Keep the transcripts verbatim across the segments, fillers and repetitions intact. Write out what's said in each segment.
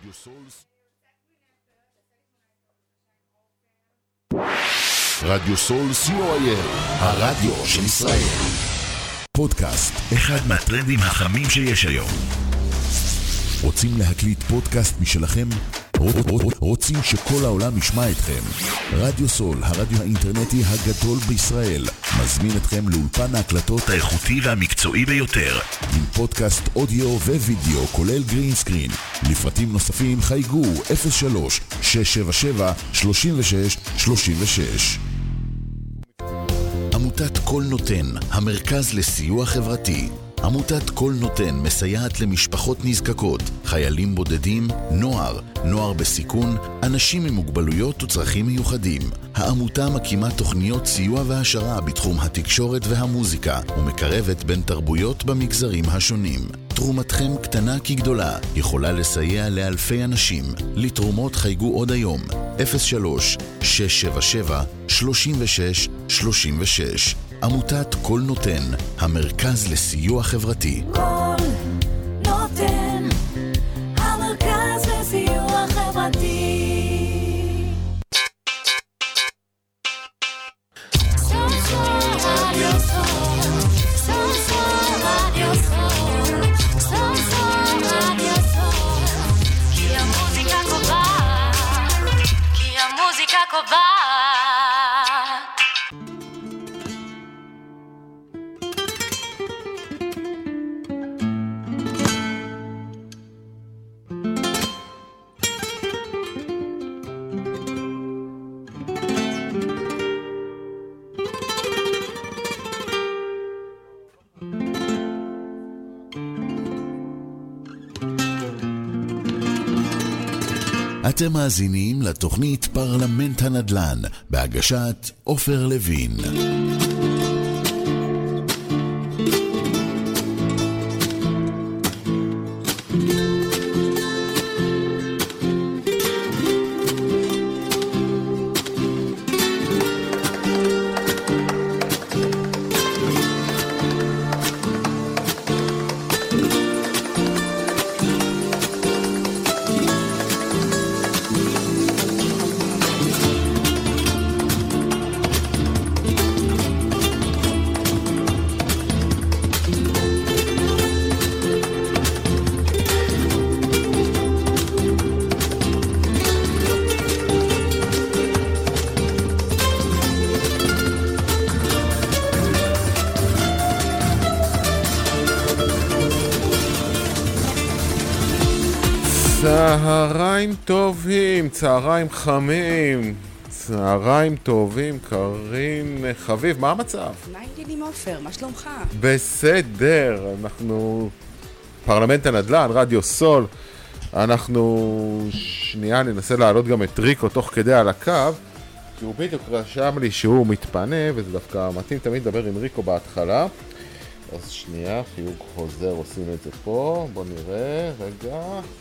רדיו סולס. רדיו סול סי או איי אל, הרדיו של ישראל. פודקאסט, אחד מהטרנדים החמים שיש היום. רוצים להקליט פודקאסט משלכם? רוצים שכל העולם ישמע אתכם? רדיו סול, הרדיו האינטרנטי הגדול בישראל, מזמין אתכם לאולפן ההקלטות האיכותי והמקצועי ביותר, עם פודקאסט אודיו ווידאו כולל גרין סקרין. לפרטים נוספים חייגו אפס שלוש שש שבע שבע שלושים ושש שלושים ושש. עמותת כל נותן, המרכז לסיוע חברתי. עמותת כל נותן מסייעת למשפחות נזקקות, חיילים בודדים, נוער, נוער בסיכון, אנשים עם מוגבלויות וצרכים מיוחדים. העמותה מקימה תוכניות סיוע והשרה בתחום התקשורת והמוזיקה, ומקרבת בין תרבויות במגזרים השונים. תרומתכם קטנה כגדולה, יכולה לסייע לאלפי אנשים. לתרומות חייגו עוד היום, אפס שלוש שש שבע שבע שלושים ושש שלושים ושש. עמותת כל נותן, המרכז לסיוע חברתי. כל נותן, המרכז לסיוע חברתי. סול סול רדיו סול, סול סול רדיו סול, סול סול רדיו סול, כי המוזיקה קובעת, כי המוזיקה קובעת. אתם מאזינים לתוכנית פרלמנט הנדל"ן, בהגשת עופר לוין. צהריים טובים, צהריים חמים, צהריים טובים, קרין חביב, מה המצב? מה העניינים עופר? מה שלומך? בסדר, אנחנו פרלמנט הנדל"ן, רדיו סול, אנחנו שנייה ננסה להעלות גם את ריקו תוך כדי על הקו, כי הוא בדיוק רשם לי שהוא מתפנה, וזה דווקא מתאים תמיד לדבר עם ריקו בהתחלה. אז שנייה, חיוג חוזר, עושים את זה פה, בוא נראה, רגע.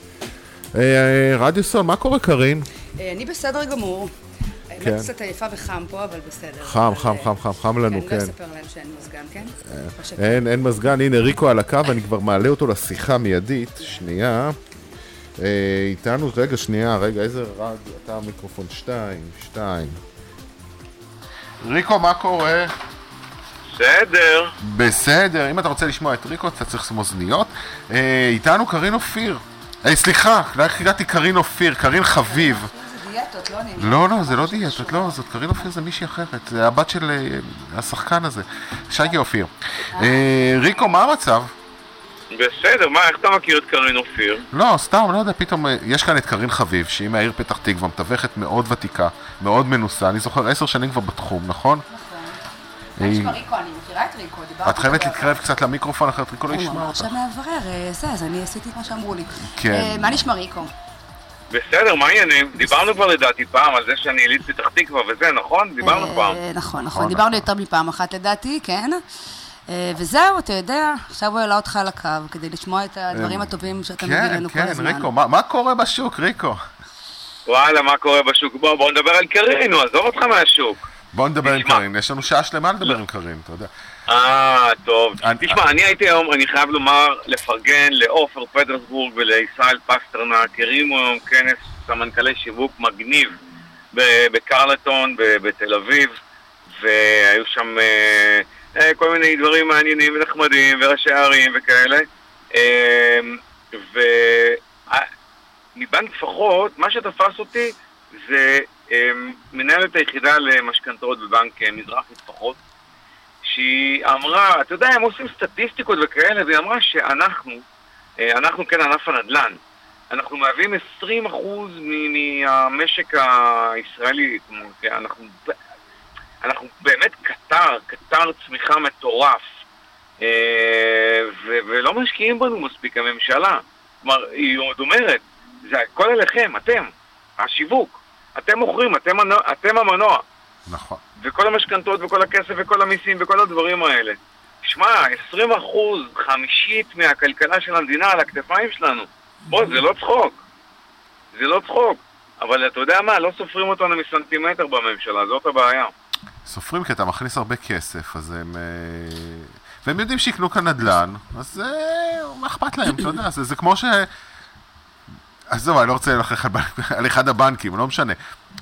רדיו סול, מה קורה קרין? אני בסדר גמור. האמת קצת עייפה וחם פה, אבל בסדר. חם, חם, חם, חם, חם לנו, כן. אני לא אספר להם שאין מזגן, כן? אין, אין מזגן, הנה ריקו על הקו, אני כבר מעלה אותו לשיחה מיידית, שנייה. איתנו, רגע, שנייה, רגע, איזה רדיו, אתה המיקרופון, שתיים, שתיים. ריקו, מה קורה? בסדר. בסדר, אם אתה רוצה לשמוע את ריקו, אתה צריך אוזניות. איתנו קרין אופיר. היי, סליחה, איך הגעתי קרין אופיר, קרין חביב. זה דיאטות, לא נעים. לא, לא, זה לא דיאטות, לא, זאת קרין אופיר זה מישהי אחרת, זה הבת של השחקן הזה, שייקי אופיר. ריקו, מה המצב? בסדר, מה, איך אתה מכיר את קרין אופיר? לא, סתם, לא יודע, פתאום, יש כאן את קרין חביב, שהיא מהעיר פתח תקווה, מתווכת מאוד ותיקה, מאוד מנוסה, אני זוכר עשר שנים כבר בתחום, נכון? מה נשמע ריקו? אני מכירה את ריקו, דיברתי. את חייבת להתקרב קצת למיקרופון, אחרת ריקו לא ישמע אותך. עכשיו מעברר, זה, אז אני עשיתי את מה שאמרו לי. כן. מה נשמע ריקו? בסדר, מה העניינים? דיברנו כבר לדעתי פעם על זה שאני יליד פתח תקווה וזה, נכון? דיברנו פעם. נכון, נכון, דיברנו יותר מפעם אחת לדעתי, כן. וזהו, אתה יודע, עכשיו הוא העלה אותך על הקו, כדי לשמוע את הדברים הטובים שאתה מביא לנו כל הזמן. כן, כן, ריקו, מה קורה בשוק, ריקו? וואלה, מה קורה בשוק? בוא, בוא נדבר על קרין, נו, עזוב אותך מהשוק. בוא נדבר עם קרין, יש לנו שעה שלמה לדבר עם קרין, אתה יודע. אה, טוב. אני- תשמע, אני הייתי היום, אני חייב לומר, לפרגן לעופר פטרסבורג ולישראל פסטרנק, הרימו היום כנס סמנכ"לי שיווק מגניב ב- בקרלטון, ב- בתל אביב, והיו שם אה, אה, כל מיני דברים מעניינים ונחמדים וראשי ערים וכאלה. אה, ומבנק טפחות, מה שתפס אותי זה אה, מנהלת היחידה למשכנתאות בבנק אה, מזרחי טפחות, שהיא אמרה, אתה יודע, הם עושים סטטיסטיקות וכאלה, והיא אמרה שאנחנו, אה, אנחנו כן ענף הנדל"ן, אנחנו מהווים עשרים אחוז מ- מהמשק הישראלי, כמו, אנחנו, אנחנו באמת קטר, קטר צמיחה מטורף, אה, ו- ולא משקיעים בנו מספיק הממשלה. כלומר, היא עוד אומרת, זה הכל עליכם, אתם, השיווק, אתם מוכרים, אתם, מנוע, אתם המנוע. נכון. וכל המשכנתות וכל הכסף וכל המיסים וכל הדברים האלה. שמע, עשרים אחוז, חמישית מהכלכלה של המדינה על הכתפיים שלנו. בוא, זה לא צחוק. זה לא צחוק. אבל אתה יודע מה, לא סופרים אותנו מסנטימטר בממשלה, זאת הבעיה. סופרים כי אתה מכניס הרבה כסף, אז הם... אה, והם יודעים שיקנו כאן נדל"ן, אז אה, מה אכפת להם, אתה יודע, זה, זה כמו ש... אז זהו, אני לא רוצה ללכת על, על אחד הבנקים, לא משנה.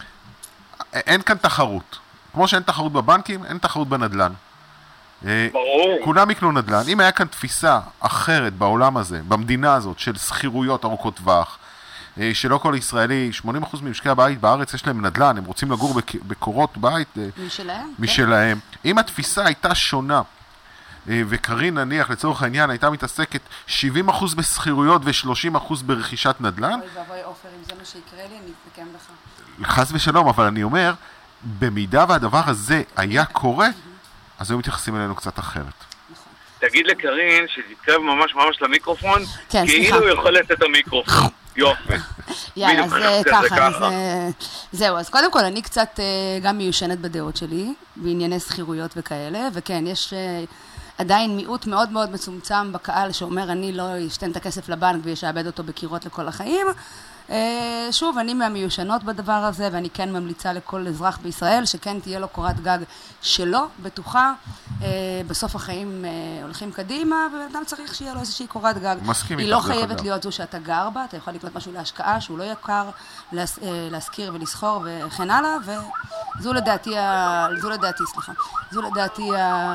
אין כאן תחרות. כמו שאין תחרות בבנקים, אין תחרות בנדל"ן. ברור. כולם יקנו נדל"ן. אם היה כאן תפיסה אחרת בעולם הזה, במדינה הזאת, של שכירויות ארוכות טווח, שלא כל ישראלי, שמונים אחוז ממשקי הבית בארץ יש להם נדל"ן, הם רוצים לגור בק... בקורות בית משלהם, משלהם. כן. אם התפיסה הייתה שונה, וקרין נניח לצורך העניין הייתה מתעסקת שבעים אחוז בסחירויות ו-שלושים אחוז ברכישת נדל"ן, אוי ואבוי עופר, אם זה מה שיקרה לי, אני אסכם לך. חס ושלום, אבל אני אומר, במידה והדבר הזה היה קורה, אז היו מתייחסים אלינו קצת אחרת. תגיד לקרין שתתקרב ממש ממש למיקרופון, כן, כאילו הוא יכול לתת את המיקרופון. יופי. יאללה, בדיוק, אז זה ככה, ככה. אז אה, זהו, אז קודם כל אני קצת אה, גם מיושנת בדעות שלי, בענייני שכירויות וכאלה, וכן, יש אה, עדיין מיעוט מאוד מאוד מצומצם בקהל שאומר אני לא אשתן את הכסף לבנק וישעבד אותו בקירות לכל החיים. אה, שוב, אני מהמיושנות בדבר הזה, ואני כן ממליצה לכל אזרח בישראל שכן תהיה לו קורת גג שלו, בטוחה. אה, בסוף החיים אה, הולכים קדימה, ואדם צריך שיהיה לו איזושהי קורת גג. מסכים היא איתך, לא דרך חייבת אגב. להיות זו שאתה גר בה, אתה יכול לקנות משהו להשקעה שהוא לא יקר, להס, אה, להשכיר ולסחור וכן הלאה, וזו לדעתי, ה, זו לדעתי, סליחה, זו לדעתי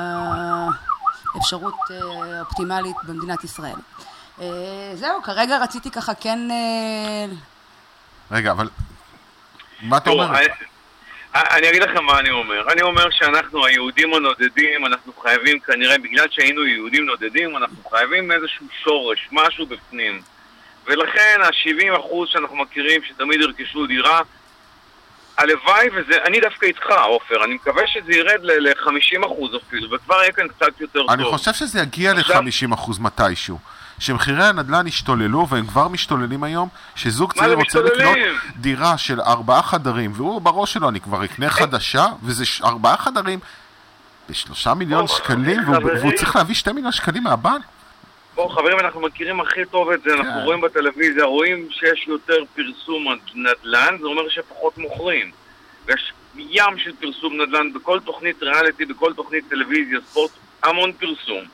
האפשרות אה, אופטימלית במדינת ישראל. אה, זהו, כרגע רציתי ככה כן... אה, רגע, אבל מה אתה תראו, אומר? אני- אני אגיד לכם מה אני אומר. אני אומר שאנחנו היהודים הנודדים, אנחנו חייבים כנראה, בגלל שהיינו יהודים נודדים, אנחנו חייבים איזשהו שורש, משהו בפנים. ולכן ה-שבעים אחוז שאנחנו מכירים שתמיד ירכשו דירה, הלוואי וזה, אני דווקא איתך, עופר, אני מקווה שזה ירד ל-חמישים אחוז אפילו, וכבר יהיה כאן קצת יותר טוב. אני חושב שזה יגיע עכשיו- ל-חמישים אחוז מתישהו. שמחירי הנדל"ן השתוללו, והם כבר משתוללים היום, שזוג מה צעיר זה רוצה לקנות משתוללים? דירה של ארבעה חדרים, והוא בראש שלו, אני כבר אקנה חדשה, וזה ש- ארבעה חדרים בשלושה מיליון אוי, שקלים, והוא- חברים. והוא צריך להביא שתי מיליון שקלים מהבנק. בואו חברים, אנחנו מכירים הכי טוב את זה, אנחנו כן. רואים בטלוויזיה, רואים שיש יותר פרסום נדל"ן, זה אומר שפחות מוכרים. ויש ים של פרסום נדל"ן בכל תוכנית ריאליטי, בכל תוכנית טלוויזיה, ספורט, המון פרסום.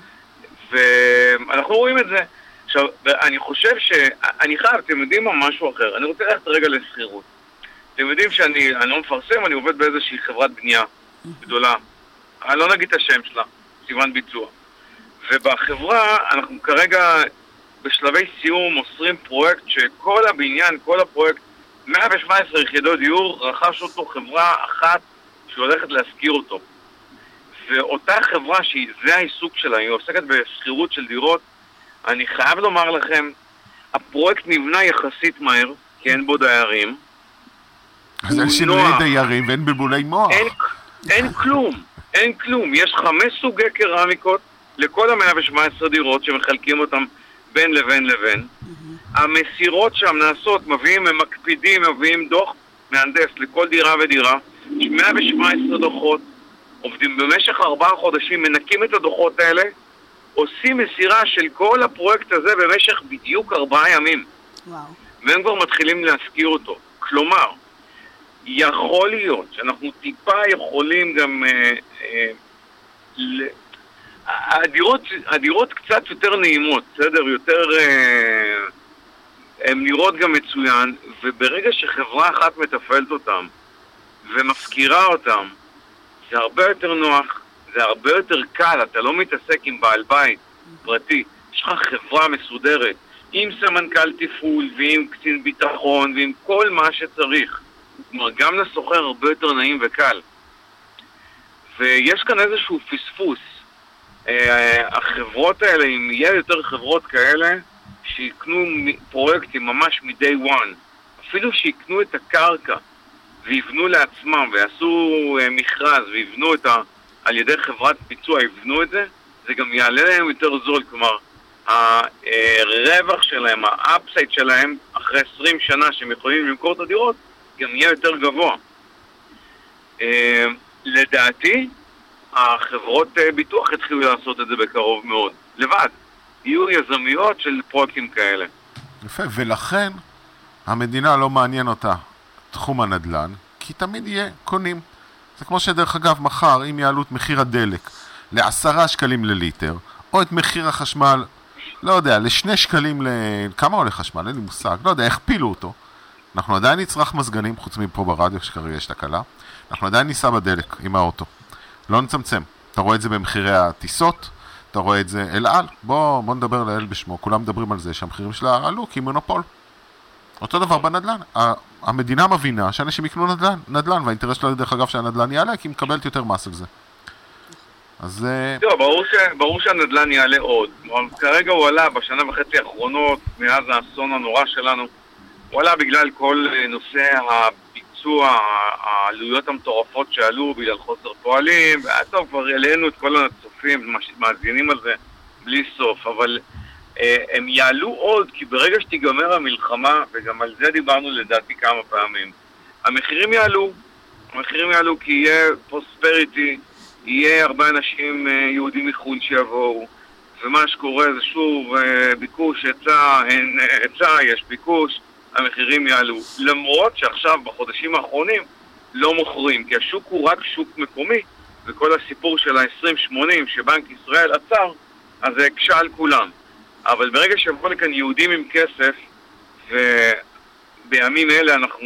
ואנחנו רואים את זה. עכשיו, אני חושב ש... אני חייב, אתם יודעים מה, משהו אחר. אני רוצה ללכת רגע לשכירות. אתם יודעים שאני אני לא מפרסם, אני עובד באיזושהי חברת בנייה גדולה. אני לא נגיד את השם שלה, סיוון ביצוע. ובחברה אנחנו כרגע בשלבי סיום מוסרים פרויקט שכל הבניין, כל הפרויקט, מאה ושבע עשרה יחידות דיור, רכש אותו חברה אחת שהולכת להשכיר אותו. ואותה חברה שזה העיסוק שלה, היא עוסקת בשכירות של דירות, אני חייב לומר לכם, הפרויקט נבנה יחסית מהר, כי אין בו דיירים. אז אין הוא שינויי נוח. דיירים ואין בלבולי מוח. אין, אין כלום, אין כלום. יש חמש סוגי קרמיקות לכל ה-מאה ושבע עשרה דירות שמחלקים אותם בין לבין לבין. המסירות שם נעשות, מביאים, הם מקפידים, מביאים דוח מהנדס לכל דירה ודירה, מאה ושבע עשרה דוחות, עובדים במשך ארבעה חודשים, מנקים את הדוחות האלה, עושים מסירה של כל הפרויקט הזה במשך בדיוק ארבעה ימים. וואו. והם כבר מתחילים להזכיר אותו. כלומר, יכול להיות שאנחנו טיפה יכולים גם אה, אה, ל- הדירות, הדירות קצת יותר נעימות, בסדר? יותר... הן נראות גם מצוין, וברגע שחברה אחת מטפלת אותם ומפקירה אותם, זה הרבה יותר נוח, זה הרבה יותר קל, אתה לא מתעסק עם בעל בית פרטי, יש לך חברה מסודרת, עם סמנכ"ל תפעול ועם קצין ביטחון ועם כל מה שצריך. כלומר, גם לסוחר הרבה יותר נעים וקל. ויש כאן איזשהו פספוס. החברות האלה, אם יהיה יותר חברות כאלה, שיקנו פרויקטים ממש מ-day one, אפילו שיקנו את הקרקע ויבנו לעצמם ויעשו מכרז ויבנו את ה... על ידי חברת ביצוע, יבנו את זה, זה גם יעלה להם יותר זול. כלומר, הרווח שלהם, האפסייד שלהם, אחרי עשרים שנה שהם יכולים למכור את הדירות, גם יהיה יותר גבוה. לדעתי, החברות ביטוח התחילו לעשות את זה בקרוב מאוד, לבד. יהיו יזמיות של פרויקטים כאלה. יפה, ולכן המדינה לא מעניין אותה תחום הנדל"ן, כי תמיד יהיה קונים. זה כמו שדרך אגב מחר, אם יעלו את מחיר הדלק לעשרה שקלים לליטר, או את מחיר החשמל, לא יודע, לשני שקלים ל... כמה עולה חשמל? אין לי מושג, לא יודע, הכפילו אותו. אנחנו עדיין נצרך מזגנים, חוץ מפה ברדיו שכרגע יש תקלה. אנחנו עדיין ניסע בדלק עם האוטו. לא נצמצם. אתה רואה את זה במחירי הטיסות, אתה רואה את זה אל על. בוא, בוא נדבר לאל בשמו. כולם מדברים על זה שהמחירים שלה עלו כי מונופול. אותו דבר בנדל"ן. המדינה מבינה שאנשים יקנו נדל"ן, נדל"ן, והאינטרס שלה דרך אגב שהנדל"ן יעלה, כי היא מקבלת יותר מס על זה. אז... לא, ברור, ש... ברור שהנדל"ן יעלה עוד. כרגע הוא עלה בשנה וחצי האחרונות, מאז האסון הנורא שלנו. הוא עלה בגלל כל נושא הביצוע, העלויות המטורפות שעלו בגלל חוסר פועלים, טוב, כבר העלינו את כל הצופים, מאזינים על זה בלי סוף, אבל אה, הם יעלו עוד, כי ברגע שתיגמר המלחמה, וגם על זה דיברנו לדעתי כמה פעמים, המחירים יעלו, המחירים יעלו כי יהיה פרוספריטי, יהיה הרבה אנשים אה, יהודים מחו"ל שיבואו, ומה שקורה זה שוב אה, ביקוש, היצע, אין היצע, יש ביקוש, המחירים יעלו. למרות שעכשיו בחודשים האחרונים לא מוכרים, כי השוק הוא רק שוק מקומי, וכל הסיפור של ה-עשרים שמונים שבנק ישראל עצר, אז זה הקשה על כולם. אבל ברגע שבוא לכאן יהודים עם כסף, ובימים אלה אנחנו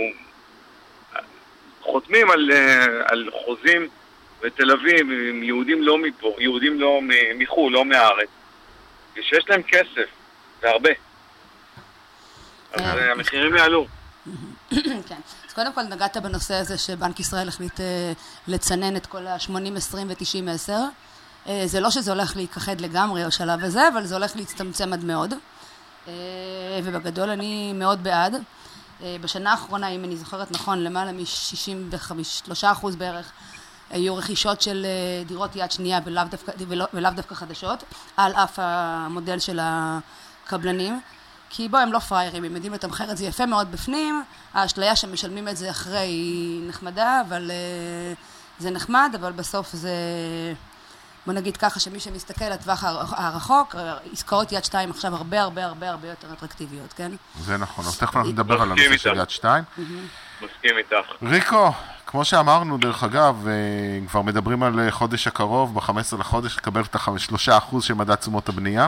חותמים על, על חוזים בתל אביב עם יהודים לא מפה, יהודים לא מחו"ל, לא מהארץ, ושיש להם כסף, והרבה. אז המחירים יעלו. כן. אז קודם כל נגעת בנושא הזה שבנק ישראל החליט לצנן את כל ה-שמונים עשרים ו-תשעים עשר. זה לא שזה הולך להיכחד לגמרי או שלב הזה, אבל זה הולך להצטמצם עד מאוד. ובגדול אני מאוד בעד. בשנה האחרונה, אם אני זוכרת נכון, למעלה מ-שישים ושלושה אחוז בערך היו רכישות של דירות יד שנייה ולאו דווקא, ולאו דווקא חדשות, על אף המודל של הקבלנים. כי בו הם לא פריירים, הם יודעים לתמחר את זה יפה מאוד בפנים, האשליה שמשלמים את זה אחרי היא נחמדה, אבל uh, זה נחמד, אבל בסוף זה, בוא נגיד ככה, שמי שמסתכל לטווח הרחוק, עסקאות יד שתיים עכשיו הרבה הרבה הרבה הרבה יותר אטרקטיביות, כן? זה נכון, אז תכף אנחנו נדבר על הנושא של יד שתיים. מסכים איתך. ריקו, כמו שאמרנו, דרך אגב, כבר מדברים על חודש הקרוב, ב-חמישה עשר לחודש, לקבל את ה-שלושה אחוז של מדד תשומות הבנייה.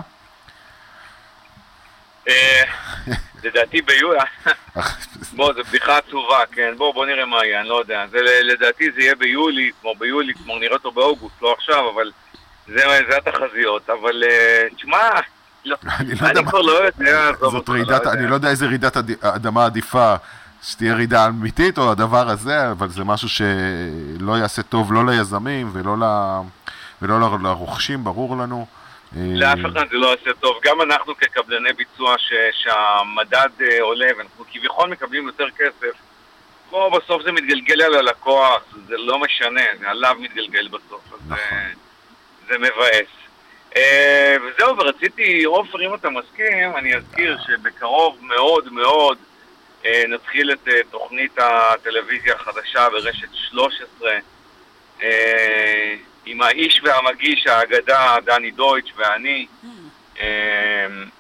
לדעתי ביולי, בוא, זו בדיחה עצובה, כן, בוא, בוא נראה מה יהיה, אני לא יודע, לדעתי זה יהיה ביולי, כמו ביולי, כמו נראה אותו באוגוסט, לא עכשיו, אבל זה התחזיות, אבל תשמע, אני כבר לא יודע, זאת רעידת, אני לא יודע איזה רעידת אדמה עדיפה, שתהיה רעידה אמיתית או הדבר הזה, אבל זה משהו שלא יעשה טוב, לא ליזמים ולא לרוכשים, ברור לנו. לאף אחד זה לא עושה טוב, גם אנחנו כקבלני ביצוע שהמדד עולה ואנחנו כביכול מקבלים יותר כסף, פה בסוף זה מתגלגל על הלקוח, זה לא משנה, זה עליו מתגלגל בסוף, אז זה מבאס. וזהו, ורציתי, עופר, אם אתה מסכים, אני אזכיר שבקרוב מאוד מאוד נתחיל את תוכנית הטלוויזיה החדשה ברשת שלוש עשרה, עם האיש והמגיש, האגדה, דני דויטש ואני,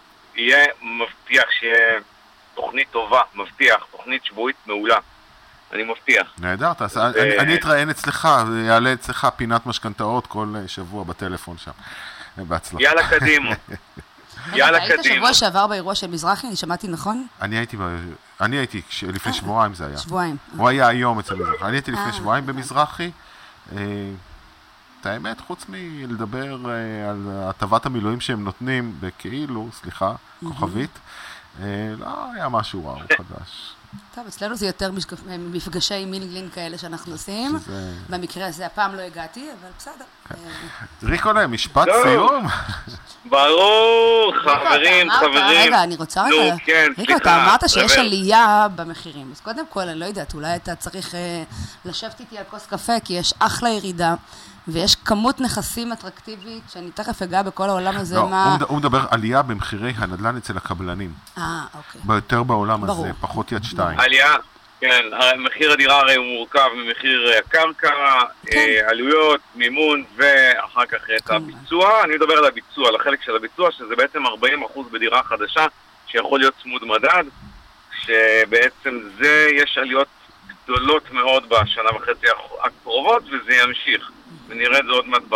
יהיה מבטיח שיהיה תוכנית טובה, מבטיח, תוכנית שבועית מעולה. אני מבטיח. נהדר, תעשה, אני, אני אתראיין אצלך, יעלה אצלך פינת משכנתאות כל שבוע בטלפון שם. בהצלחה. יאללה קדימה. יאללה היית קדימה. שבוע שעבר באירוע של מזרחי, אני שמעתי נכון? אני הייתי, אני הייתי, לפני שבועיים זה היה. שבועיים. הוא היה היום אצל מזרחי. אני הייתי לפני שבועיים במזרחי. את האמת, חוץ מלדבר על הטבת המילואים שהם נותנים בכאילו, סליחה, כוכבית, לא היה משהו וואו חדש. טוב, אצלנו זה יותר מפגשי מילגלין כאלה שאנחנו עושים. במקרה הזה הפעם לא הגעתי, אבל בסדר. ריקו להם, משפט סיום. ברור, חברים, חברים. רגע, אני רוצה רגע. ריקו, אתה אמרת שיש עלייה במחירים. אז קודם כל, אני לא יודעת, אולי אתה צריך לשבת איתי על כוס קפה, כי יש אחלה ירידה. ויש כמות נכסים אטרקטיבית, שאני תכף אגע בכל העולם הזה, לא, מה... הוא מדבר עלייה במחירי הנדל"ן אצל הקבלנים. אה, אוקיי. ביותר בעולם ברור. הזה, פחות יד שתיים. עלייה, כן, מחיר הדירה הרי הוא מורכב ממחיר הקרקע, כן. עלויות, מימון, ואחר כך את הביצוע. אני מדבר על הביצוע, על החלק של הביצוע, שזה בעצם ארבעים אחוז בדירה חדשה, שיכול להיות צמוד מדד, שבעצם זה, יש עליות גדולות מאוד בשנה וחצי הקרובות, וזה ימשיך. ונראה את זה עוד מעט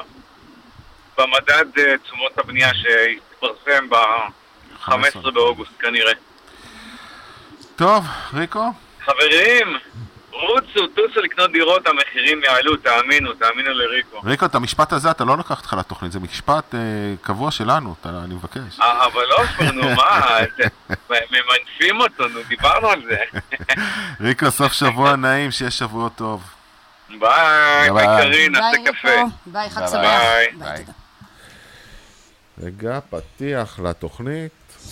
במדד תשומות הבנייה שהתפרסם ב-חמישה עשר באוגוסט כנראה. טוב, ריקו? חברים, רוצו, טוסו לקנות דירות, המחירים יעלו, תאמינו, תאמינו לריקו. ריקו, את המשפט הזה אתה לא לקחת לך לתוכנית, זה משפט אה, קבוע שלנו, אתה, אני מבקש. אה, אבל לא, נו, מה, ממנפים אותו, נו, דיברנו על זה. ריקו, סוף שבוע נעים, שיש שבוע טוב. ביי, ביי קרין, נעשה קפה. ביי, חג שמח. ביי. ביי, תודה. רגע, פתיח לתוכנית.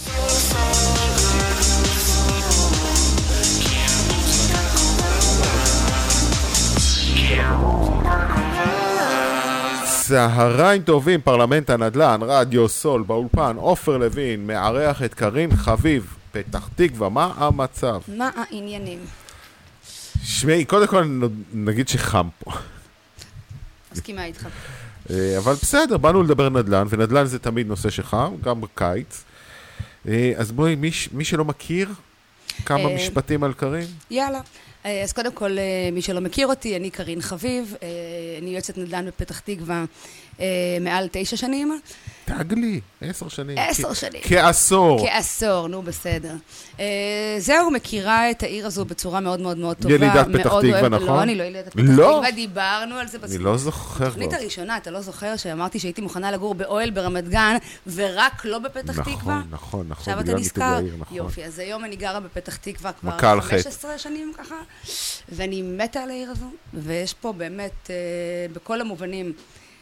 צהריים טובים, פרלמנט הנדל"ן, רדיו סול, באולפן, עופר לוין, מארח את קרין חביב, פתח תקווה, מה המצב? מה העניינים? שמי, קודם כל נגיד שחם פה. מסכימה איתך. אבל בסדר, באנו לדבר נדל"ן, ונדל"ן זה תמיד נושא שחם, גם בקיץ. אז בואי, מי, מי שלא מכיר, כמה משפטים על קרין? יאללה. אז קודם כל, מי שלא מכיר אותי, אני קרין חביב, אני יועצת נדל"ן בפתח תקווה מעל תשע שנים. תגלי, עשר שנים. עשר שנים. כעשור. כעשור, נו בסדר. זהו, מכירה את העיר הזו בצורה מאוד מאוד מאוד טובה. ילידת פתח תקווה, נכון? לא, אני לא ילידת פתח תקווה, דיברנו על זה בסדר. אני לא זוכר. בתוכנית הראשונה, אתה לא זוכר שאמרתי שהייתי מוכנה לגור באוהל ברמת גן, ורק לא בפתח תקווה? נכון, נכון, נכון. עכשיו אתה נזכר? יופי, אז היום אני גרה בפתח תקווה כבר חמש עשרה שנים ככה, ואני מתה על העיר הזו, ויש פה באמת, בכל המובנים,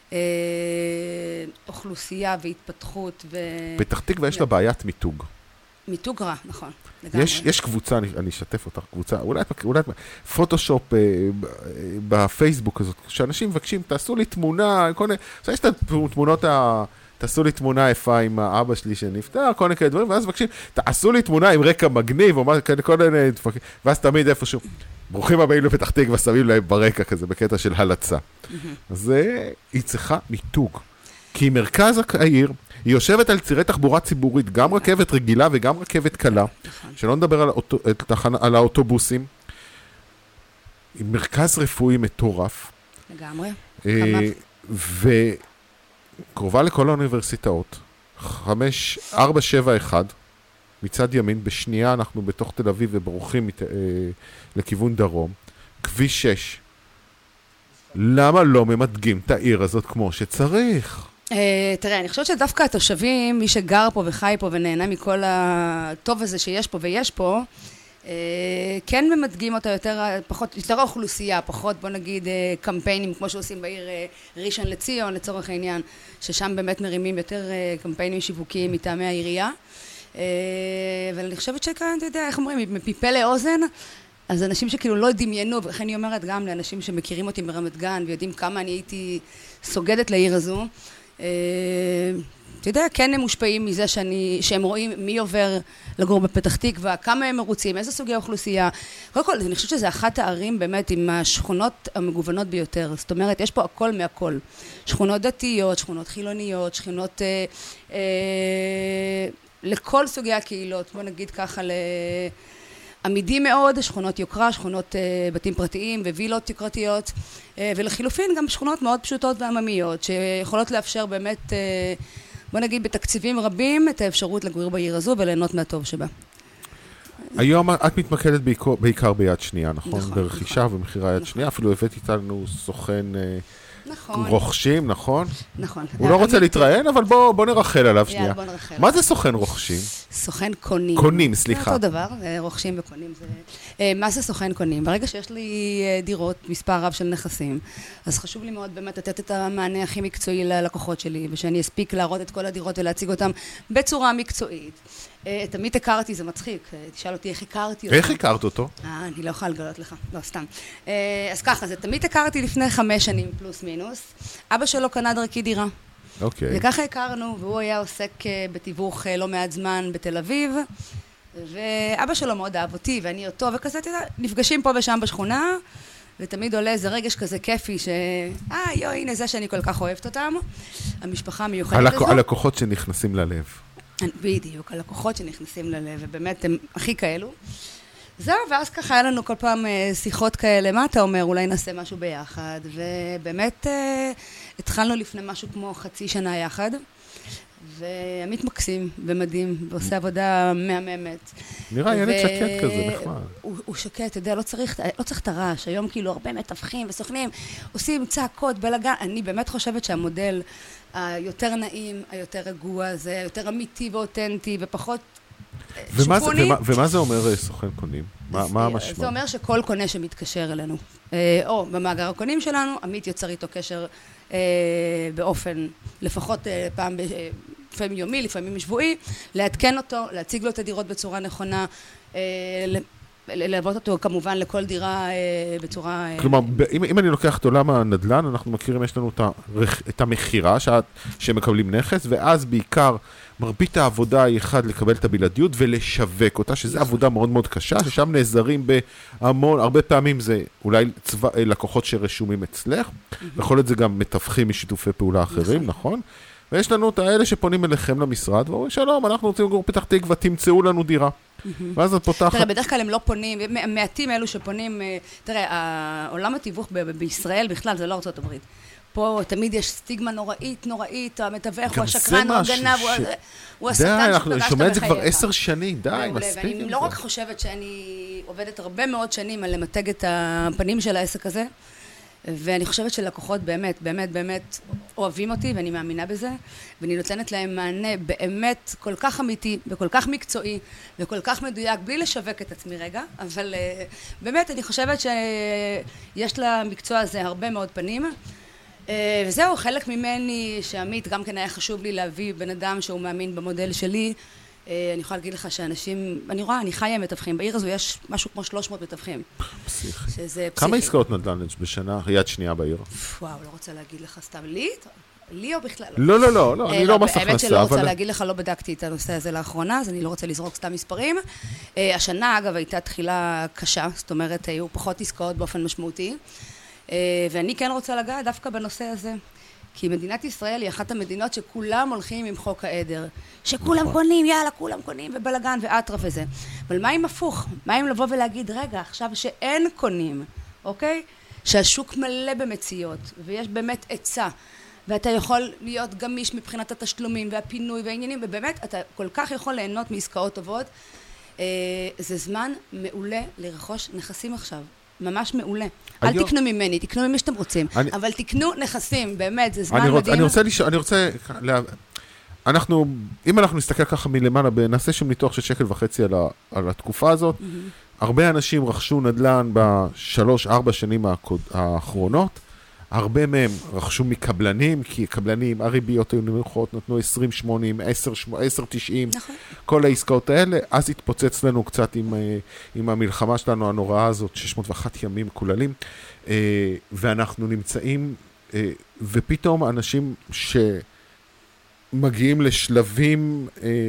אוכלוסייה והתפתחות ו... פתח תקווה יש לה בעיית מיתוג. מיתוג רע, נכון. לגמרי. יש, יש קבוצה, אני, אני אשתף אותך, קבוצה, אולי, אולי פוטושופ אה, בפייסבוק הזאת, שאנשים מבקשים, תעשו לי תמונה, כל מיני, יש את התמונות, ה, תעשו לי תמונה יפה עם האבא שלי שנפטר, כל מיני כאלה דברים, ואז מבקשים, תעשו לי תמונה עם רקע מגניב, או מה, כל מיני דפקים, ואז תמיד איפשהו, ברוכים הבאים לפתח תקווה, שמים להם ברקע כזה, בקטע של הלצה. אז היא צריכה מיתוג. כי מרכז העיר, היא יושבת על צירי תחבורה ציבורית, גם רכבת רגילה וגם רכבת קלה, שלא נדבר על, האוטו, על האוטובוסים, עם מרכז רפואי מטורף. לגמרי. וקרובה לכל האוניברסיטאות, חמש, ארבע, שבע, אחד, מצד ימין, בשנייה אנחנו בתוך תל אביב וברוכים מת, אה, לכיוון דרום, כביש שש. למה לא ממדגים את העיר הזאת כמו שצריך? Uh, תראה, אני חושבת שדווקא התושבים, מי שגר פה וחי פה ונהנה מכל הטוב הזה שיש פה ויש פה, uh, כן ממדגים אותה יותר, פחות, יותר אוכלוסייה, פחות בוא נגיד uh, קמפיינים כמו שעושים בעיר uh, ראשון לציון לצורך העניין, ששם באמת מרימים יותר uh, קמפיינים שיווקיים מטעמי העירייה. Uh, אבל אני חושבת שכאן, אתה יודע, איך אומרים, מפיפה לאוזן, אז אנשים שכאילו לא דמיינו, וכן אני אומרת גם לאנשים שמכירים אותי ברמת גן ויודעים כמה אני הייתי סוגדת לעיר הזו, אתה יודע, כן הם מושפעים מזה שאני, שהם רואים מי עובר לגור בפתח תקווה, כמה הם מרוצים, איזה סוגי האוכלוסייה. קודם כל, אני חושבת שזה אחת הערים באמת עם השכונות המגוונות ביותר. זאת אומרת, יש פה הכל מהכל. שכונות דתיות, שכונות חילוניות, שכונות אה, אה, לכל סוגי הקהילות. בוא נגיד ככה, ל... עמידים מאוד, שכונות יוקרה, שכונות uh, בתים פרטיים ווילות יוקרתיות, uh, ולחילופין גם שכונות מאוד פשוטות ועממיות, שיכולות לאפשר באמת, uh, בוא נגיד, בתקציבים רבים, את האפשרות לגור בעיר הזו וליהנות מהטוב שבה. היום את מתמקדת בעיקר, בעיקר ביד שנייה, נכון? נכון. ברכישה נכון. ומחירה יד נכון. שנייה, אפילו הבאת איתנו סוכן נכון. רוכשים, נכון? נכון. הוא לא רוצה להתראיין, אבל בוא, בוא נרחל עליו שנייה. יאללה, בוא נרחל. מה זה סוכן רוכשים? סוכן קונים. קונים, סליחה. אותו דבר, רוכשים וקונים. זה... מה זה סוכן קונים? ברגע שיש לי דירות, מספר רב של נכסים, אז חשוב לי מאוד באמת לתת את המענה הכי מקצועי ללקוחות שלי, ושאני אספיק להראות את כל הדירות ולהציג אותם בצורה מקצועית. תמיד הכרתי, זה מצחיק, תשאל אותי איך הכרתי אותו. איך הכרת אותו? אה, אני לא יכולה לגלות לך, לא, סתם. אז ככה, זה תמיד הכרתי לפני חמש שנים פלוס מינוס. אבא שלו קנה דרכי דירה. אוקיי. וככה הכרנו, והוא היה עוסק בתיווך לא מעט זמן בתל אביב, ואבא שלו מאוד אהב אותי, ואני אותו, וכזה, אתה יודע, נפגשים פה ושם בשכונה, ותמיד עולה איזה רגש כזה כיפי, ש... אה, יו, הנה זה שאני כל כך אוהבת אותם, המשפחה המיוחדת הזו. הלקוחות שנכנסים ללב. בדיוק, הלקוחות שנכנסים ללב, ובאמת הם הכי כאלו. זהו, ואז ככה היה לנו כל פעם שיחות כאלה, מה אתה אומר, אולי נעשה משהו ביחד, ובאמת התחלנו לפני משהו כמו חצי שנה יחד, ועמית מקסים ומדהים, ועושה עבודה מהממת. נראה ילד שקט כזה, נחמד. הוא שקט, אתה יודע, לא צריך, לא צריך את הרעש, היום כאילו הרבה מתווכים וסוכנים, עושים צעקות, בלגן, אני באמת חושבת שהמודל היותר נעים, היותר רגוע, זה היותר אמיתי ואותנטי, ופחות שופוני. ומה זה אומר סוכן קונים? מה המשמעות? זה אומר שכל קונה שמתקשר אלינו, או במאגר הקונים שלנו, עמית יוצר איתו קשר באופן, לפחות פעם, לפעמים יומי, לפעמים שבועי, לעדכן אותו, להציג לו את הדירות בצורה נכונה, ללוות אותו כמובן לכל דירה בצורה... כלומר, אם, אם אני לוקח את עולם הנדל"ן, אנחנו מכירים, יש לנו את המחירה שמקבלים נכס, ואז בעיקר מרבית העבודה היא אחד לקבל את הבלעדיות ולשווק אותה, שזו עבודה מאוד מאוד קשה, ששם נעזרים בהמון, הרבה פעמים זה אולי צבא, לקוחות שרשומים אצלך, יכול להיות זה גם מתווכים משיתופי פעולה אחרים, נכון? ויש לנו את האלה שפונים אליכם למשרד, ואומרים, שלום, אנחנו רוצים לגור פתח תקווה, תמצאו לנו דירה. ואז את פותחת... תראה, בדרך כלל הם לא פונים, מעטים אלו שפונים, תראה, העולם התיווך בישראל בכלל זה לא ארצות הברית. פה תמיד יש סטיגמה נוראית, נוראית, המתווך הוא השקרן, הוא הגנב, הוא השטן שפגשת בחייך. די, אני שומע את זה כבר עשר שנים, די, מספיק. ואני לא רק חושבת שאני עובדת הרבה מאוד שנים על למתג את הפנים של העסק הזה, ואני חושבת שלקוחות באמת, באמת, באמת אוהבים אותי, ואני מאמינה בזה, ואני נותנת להם מענה באמת כל כך אמיתי, וכל כך מקצועי, וכל כך מדויק, בלי לשווק את עצמי רגע, אבל באמת אני חושבת שיש למקצוע הזה הרבה מאוד פנים, וזהו, חלק ממני שעמית גם כן היה חשוב לי להביא בן אדם שהוא מאמין במודל שלי. אני יכולה להגיד לך שאנשים, אני רואה, אני חיה עם מתווכים, בעיר הזו יש משהו כמו שלוש מאות מתווכים. פסיכי. שזה פסיכי. כמה עסקאות נדל"ן בשנה, יד שנייה בעיר? וואו, לא רוצה להגיד לך סתם, לי? לי או בכלל? לא, לא, לא, לא, אני לא מס הכנסה. האמת שלא רוצה להגיד לך, לא בדקתי את הנושא הזה לאחרונה, אז אני לא רוצה לזרוק סתם מספרים. השנה, אגב, הייתה תחילה קשה, זאת אומרת, היו פחות עסקאות באופן משמעותי. ואני כן רוצה לגעת דווקא בנושא הזה, כי מדינת ישראל היא אחת המדינות שכולם הולכים עם חוק העדר, שכולם קונים, יאללה, כולם קונים, ובלגן ואטרף וזה. אבל מה אם הפוך? מה אם לבוא ולהגיד, רגע, עכשיו שאין קונים, אוקיי? שהשוק מלא במציאות, ויש באמת עצה, ואתה יכול להיות גמיש מבחינת התשלומים והפינוי והעניינים, ובאמת אתה כל כך יכול ליהנות מעסקאות טובות. זה זמן מעולה לרכוש נכסים עכשיו. ממש מעולה. אל תקנו ממני, תקנו ממי שאתם רוצים, אבל תקנו נכסים, באמת, זה זמן מדהים. אני רוצה לשאול, אני רוצה, אנחנו, אם אנחנו נסתכל ככה מלמעלה, נעשה שם ניתוח של שקל וחצי על התקופה הזאת, הרבה אנשים רכשו נדל"ן בשלוש, ארבע שנים האחרונות, הרבה מהם רכשו מקבלנים, כי קבלנים, הריביות היו נמוכות, נתנו עשרים שמונים, עשר תשעים, כל העסקאות האלה, אז התפוצץ לנו קצת עם, עם המלחמה שלנו הנוראה הזאת, שש מאות ואחת ימים כוללים, ואנחנו נמצאים, ופתאום אנשים שמגיעים לשלבים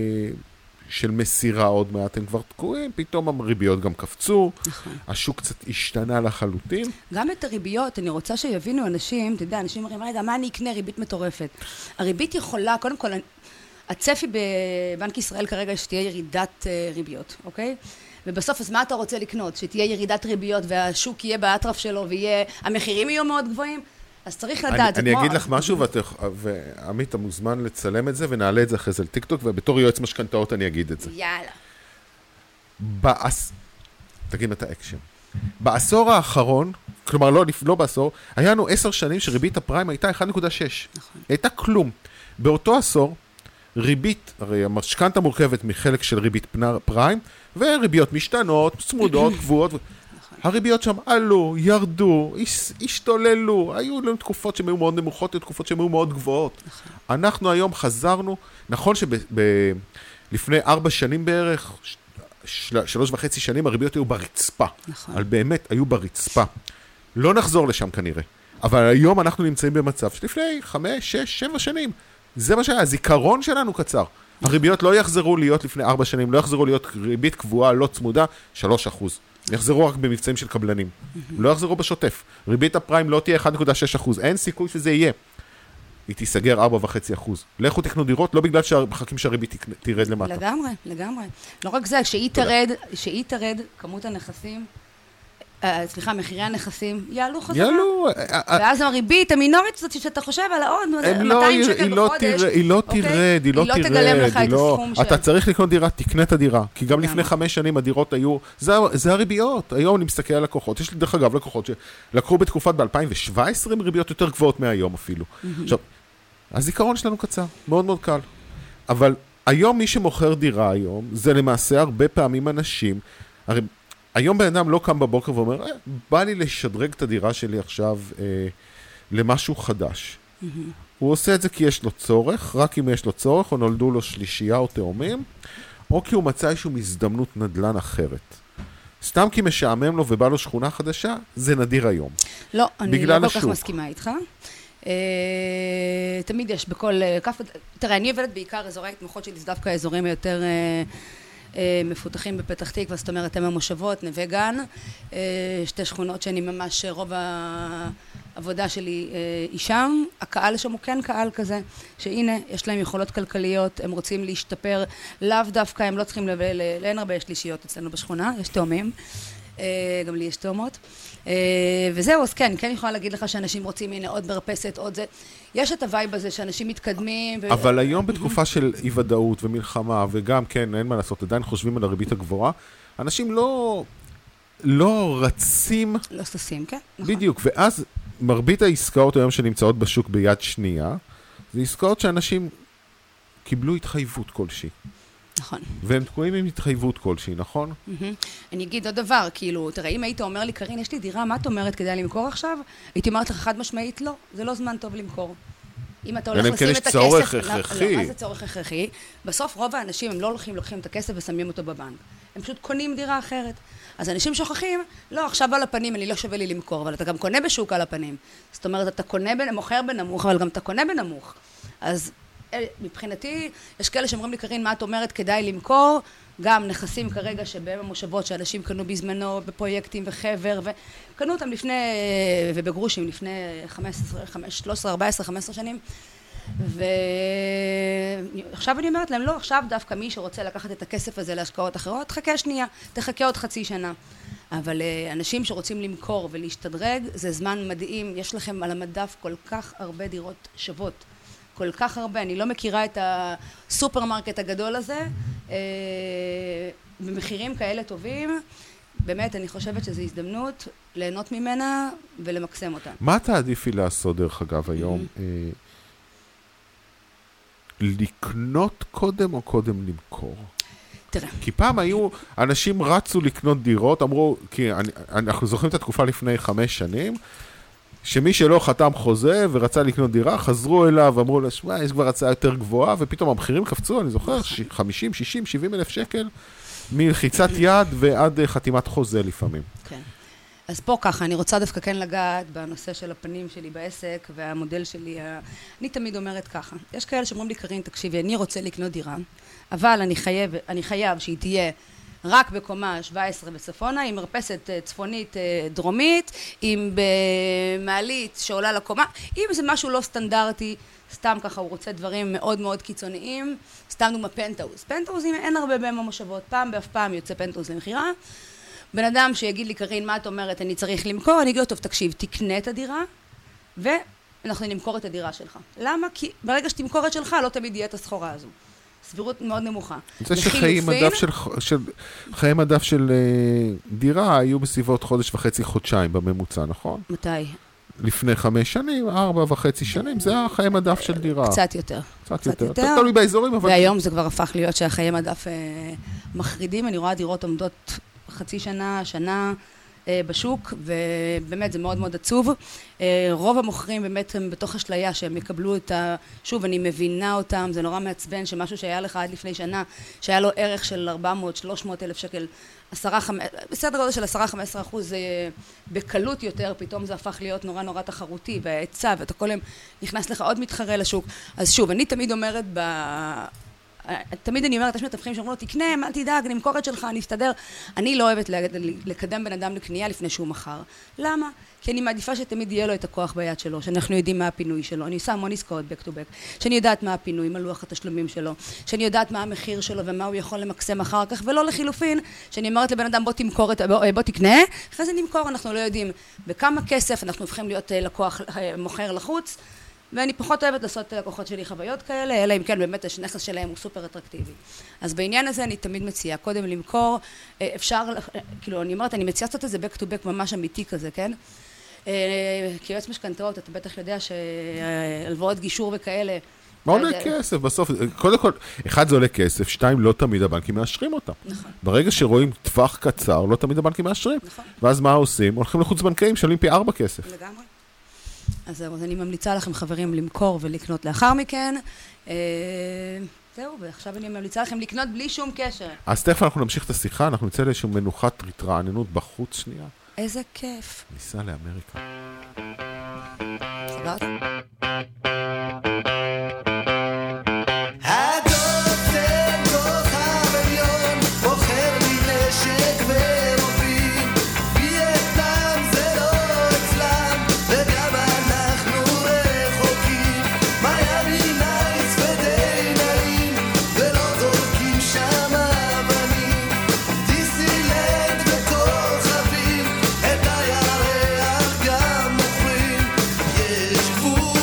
של מסירה עוד מעט, הם כבר תקועים, פתאום הריביות גם קפצו, נכון. השוק קצת השתנה לחלוטין. גם את הריביות, אני רוצה שיבינו אנשים, אתה יודע, אנשים אומרים, רגע, מה אני אקנה ריבית מטורפת? הריבית יכולה, קודם כל, הצפי בבנק ישראל כרגע שתהיה ירידת ריביות, אוקיי? ובסוף, אז מה אתה רוצה לקנות? שתהיה ירידת ריביות והשוק יהיה באטרף שלו ויהיה, המחירים יהיו מאוד גבוהים? אז צריך לדעת. אני אגיד לך משהו, ועמית, אתה מוזמן לצלם את זה, ונעלה את זה אחרי זה לטיקטוק, ובתור יועץ משכנתאות אני אגיד את זה. יאללה. תגיד מתי אקשן. בעשור האחרון, כלומר לא, לא בעשור, היה לנו עשר שנים שריבית הפריים הייתה אחת נקודה שש. נכון. הייתה כלום. באותו עשור, ריבית, הרי המשכנתא מורכבת מחלק של ריבית פריים, וריביות משתנות, צמודות, קבועות. הריביות שם עלו, ירדו, השתוללו, היו לנו תקופות שהן היו מאוד נמוכות, תקופות שהן היו מאוד גבוהות. אנחנו היום חזרנו, נכון שלפני ארבע שנים בערך, של, שלוש וחצי שנים, הריביות היו ברצפה. נכון. אבל באמת היו ברצפה. לא נחזור לשם כנראה. אבל היום אנחנו נמצאים במצב שלפני חמש, שש, שבע שנים. זה מה שהיה, הזיכרון שלנו קצר. הריביות לא יחזרו להיות לפני ארבע שנים, לא יחזרו להיות ריבית קבועה, לא צמודה, שלוש אחוז. יחזרו רק במבצעים של קבלנים. לא יחזרו בשוטף. ריבית הפריים לא תהיה אחת נקודה שש אחוז. אין סיכוי שזה יהיה. היא תיסגר ארבע נקודה חמש אחוז. לכו תקנו דירות, לא בגלל שמחכים שהריבית תירד למטה. לגמרי, לגמרי. לא רק זה, שהיא תרד, שהיא תרד, כמות הנכסים, סליחה, מחירי הנכסים, יעלו חזרה. יעלו. ואז הריבית המינורית הזאת שאתה חושב על העוד מאתיים שקל בחודש. היא לא תירד, היא לא תירד. היא לא תגלם לך את הסכום של... אתה צריך לקנות דירה, תקנה את הדירה. כי גם לפני חמש שנים הדירות היו... זה הריביות. היום אני מסתכל על לקוחות. יש לי דרך אגב לקוחות שלקחו בתקופת ב-אלפיים שבע עשרה עם ריביות יותר גבוהות מהיום אפילו. עכשיו, הזיכרון שלנו קצר, מאוד מאוד קל. אבל היום מי שמוכר דירה היום, זה למעשה הרבה פעמים אנשים... הרי היום בן אדם לא קם בבוקר ואומר, אה, בא לי לשדרג את הדירה שלי עכשיו אה, למשהו חדש. Mm-hmm. הוא עושה את זה כי יש לו צורך, רק אם יש לו צורך, או נולדו לו שלישייה או תאומים, או כי הוא מצא איזשהו הזדמנות נדל"ן אחרת. סתם כי משעמם לו ובא לו שכונה חדשה, זה נדיר היום. לא, אני לא כל כך מסכימה איתך. אה, תמיד יש בכל כף... תראה, אני עובדת בעיקר אזורי התמחות שלי, זה דווקא האזורים היותר... אה, מפותחים בפתח תקווה, זאת אומרת, הם המושבות, נווה גן, שתי שכונות שאני ממש, רוב העבודה שלי היא שם. הקהל שם הוא כן קהל כזה, שהנה, יש להם יכולות כלכליות, הם רוצים להשתפר, לאו דווקא, הם לא צריכים לבוא, אין הרבה שלישיות אצלנו בשכונה, יש תאומים, גם לי יש תאומות. וזהו, אז כן, כן יכולה להגיד לך שאנשים רוצים, הנה, עוד מרפסת, עוד זה. יש את הווייב הזה שאנשים מתקדמים. אבל היום בתקופה של אי-ודאות ומלחמה, וגם כן, אין מה לעשות, עדיין חושבים על הריבית הגבוהה, אנשים לא, לא רצים... לא סוסים, כן, נכון. בדיוק, ואז מרבית העסקאות היום שנמצאות בשוק ביד שנייה, זה עסקאות שאנשים קיבלו התחייבות כלשהי. נכון. והם תקועים עם התחייבות כלשהי, נכון? אני אגיד עוד דבר, כאילו, תראה, אם היית אומר לי, קרין, יש לי דירה, מה את אומרת כדי למכור עכשיו? הייתי אומרת לך חד משמעית, לא, זה לא זמן טוב למכור. אם אתה הולך לשים את הכסף... אלא אם כן יש צורך הכרחי. מה זה צורך הכרחי? בסוף רוב האנשים, הם לא הולכים, לוקחים את הכסף ושמים אותו בבנק. הם פשוט קונים דירה אחרת. אז אנשים שוכחים, לא, עכשיו על הפנים, אני לא שווה לי למכור, אבל אתה גם קונה בשוק על הפנים. זאת אומרת, אתה קונה, מוכר בנמוך, אבל גם אתה קונה בנמוך. אז מבחינתי, יש כאלה שאומרים לי, קרין, מה את אומרת, כדאי למכור, גם נכסים כרגע שבהם המושבות שאנשים קנו בזמנו בפרויקטים וחבר, וקנו אותם לפני, ובגרושים לפני חמש עשרה, שלוש עשרה, ארבע עשרה, חמש עשרה שנים, ועכשיו אני אומרת להם, לא, עכשיו דווקא מי שרוצה לקחת את הכסף הזה להשקעות אחרות, תחכה שנייה, תחכה עוד חצי שנה. אבל אנשים שרוצים למכור ולהשתדרג, זה זמן מדהים, יש לכם על המדף כל כך הרבה דירות שוות. כל כך הרבה, אני לא מכירה את הסופרמרקט הגדול הזה, במחירים כאלה טובים, באמת אני חושבת שזו הזדמנות ליהנות ממנה ולמקסם אותה. מה תעדיפי לעשות דרך אגב היום? לקנות קודם או קודם למכור? תראה. כי פעם היו, אנשים רצו לקנות דירות, אמרו, כי אנחנו זוכרים את התקופה לפני חמש שנים, שמי שלא חתם חוזה ורצה לקנות דירה, חזרו אליו ואמרו לו, שמע, יש כבר הצעה יותר גבוהה, ופתאום המחירים קפצו, אני זוכר, חמישים, שישים, שבעים אלף שקל, מלחיצת יד ועד חתימת חוזה לפעמים. כן. אז פה ככה, אני רוצה דווקא כן לגעת בנושא של הפנים שלי בעסק, והמודל שלי, אני תמיד אומרת ככה, יש כאלה שאומרים לי, קרין, תקשיבי, אני רוצה לקנות דירה, אבל אני חייב, אני חייב שהיא תהיה רק בקומה שבע עשרה וצפונה, עם מרפסת צפונית דרומית, עם במעלית שעולה לקומה, אם זה משהו לא סטנדרטי, סתם ככה הוא רוצה דברים מאוד מאוד קיצוניים, סתם דוגמה פנטהאוז. פנטהאוזים אין הרבה בהם המושבות, פעם באף פעם יוצא פנטהאוז למחירה. בן אדם שיגיד לי, קרין, מה את אומרת, אני צריך למכור, אני אגיד לו, טוב, תקשיב, תקנה את הדירה, ואנחנו נמכור את הדירה שלך. למה? כי ברגע שתמכור את שלך, לא תמיד יהיה את הסחורה הזו. סבירות מאוד נמוכה. זה שחיי מדף של, של, חיי מדף של uh, דירה היו בסביבות חודש וחצי, חודשיים בממוצע, נכון? מתי? לפני חמש שנים, ארבע וחצי שנים, זה החיי מדף של דירה. קצת יותר. קצת, קצת יותר. יותר. תלוי באזורים, אבל... והיום זה כבר הפך להיות שהחיי מדף אה, מחרידים. אני רואה דירות עומדות חצי שנה, שנה אה, בשוק, ובאמת זה מאוד מאוד עצוב. אה, רוב המוכרים באמת הם בתוך אשליה שהם יקבלו את ה... שוב, אני מבינה אותם, זה נורא מעצבן שמשהו שהיה לך עד לפני שנה, שהיה לו ערך של ארבע מאות שלוש מאות אלף שקל, בסדר גודל של עשרה עד חמישה עשר אחוז בקלות יותר, פתאום זה הפך להיות נורא נורא תחרותי, וההיצע, ואתה כל יום נכנס לך עוד מתחרה לשוק. אז שוב, אני תמיד אומרת, ב... תמיד אני אומרת, יש מתווכים שאומרים לו, תקנה, אל תדאג, נמכור את שלך, אני אסתדר. אני לא אוהבת לקדם בן אדם לקנייה לפני שהוא מכר. למה? כי אני מעדיפה שתמיד יהיה לו את הכוח ביד שלו, שאנחנו יודעים מה הפינוי שלו. אני עושה המון עסקאות back to back, שאני יודעת מה הפינוי, מה לוח התשלומים שלו, שאני יודעת מה המחיר שלו ומה הוא יכול למקסם אחר כך, ולא לחילופין, שאני אומרת לבן אדם, בוא תמכור את, בוא, בוא תקנה, אחרי זה נמכור, אנחנו לא יודעים בכמה כסף, אנחנו הופכים להיות לקוח מוכר לחוץ, ואני פחות אוהבת לעשות לקוחות שלי חוויות כאלה, אלא אם כן באמת הנכס שלהם הוא סופר אטרקטיבי. אז בעניין הזה אני תמיד מציעה, קודם למכור, אפשר, כאילו אני אומרת, אני מציעה לעשות את זה back to back ממש אמיתי כזה, כן? כיועץ משכנתאות, אתה בטח יודע שהלוואות גישור וכאלה... מה עולה כסף בסוף? קודם כל, אחד זה עולה כסף, שתיים, לא תמיד הבנקים מאשרים אותם. נכון. ברגע שרואים טווח קצר, לא תמיד הבנקים מאשרים. נכון. ואז מה עושים? הולכים לחוץ בנקאים, שואלים פי ארבע כסף. לגמרי. אז זהו, אז אני ממליצה לכם חברים למכור ולקנות לאחר מכן. זהו, ועכשיו אני ממליצה לכם לקנות בלי שום קשר. אז תכף אנחנו נמשיך את השיחה, אנחנו נצא לאיזושהי מנוחת התרעננות בחוץ שנייה. איזה כיף. ניסע לאמריקה. סגרת? Fool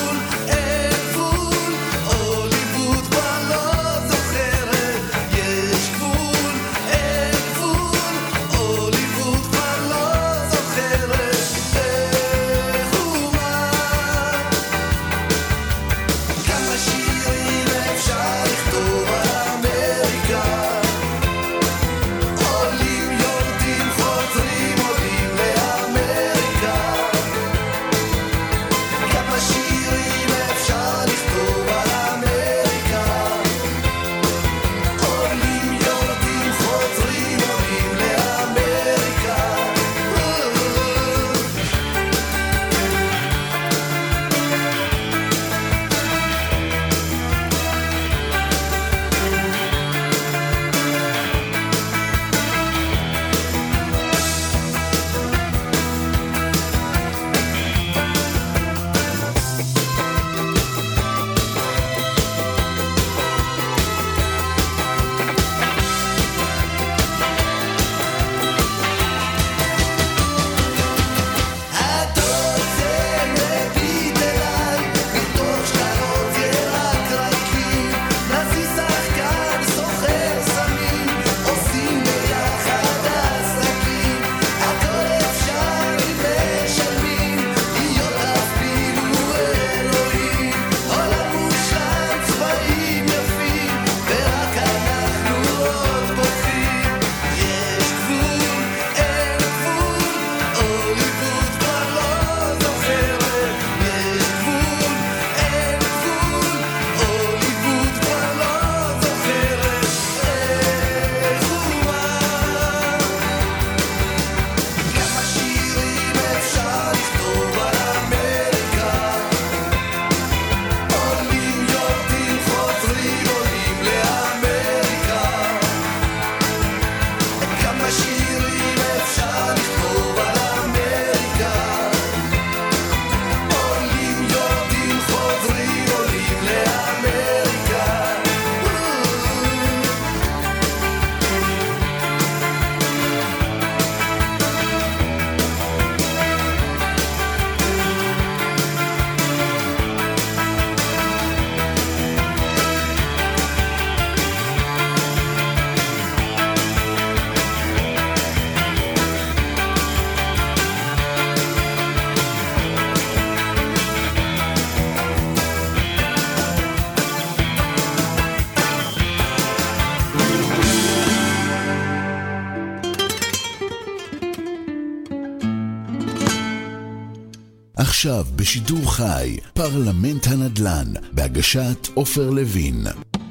עכשיו בשידור חי, פרלמנט הנדל"ן, בהגשת עופר לוין.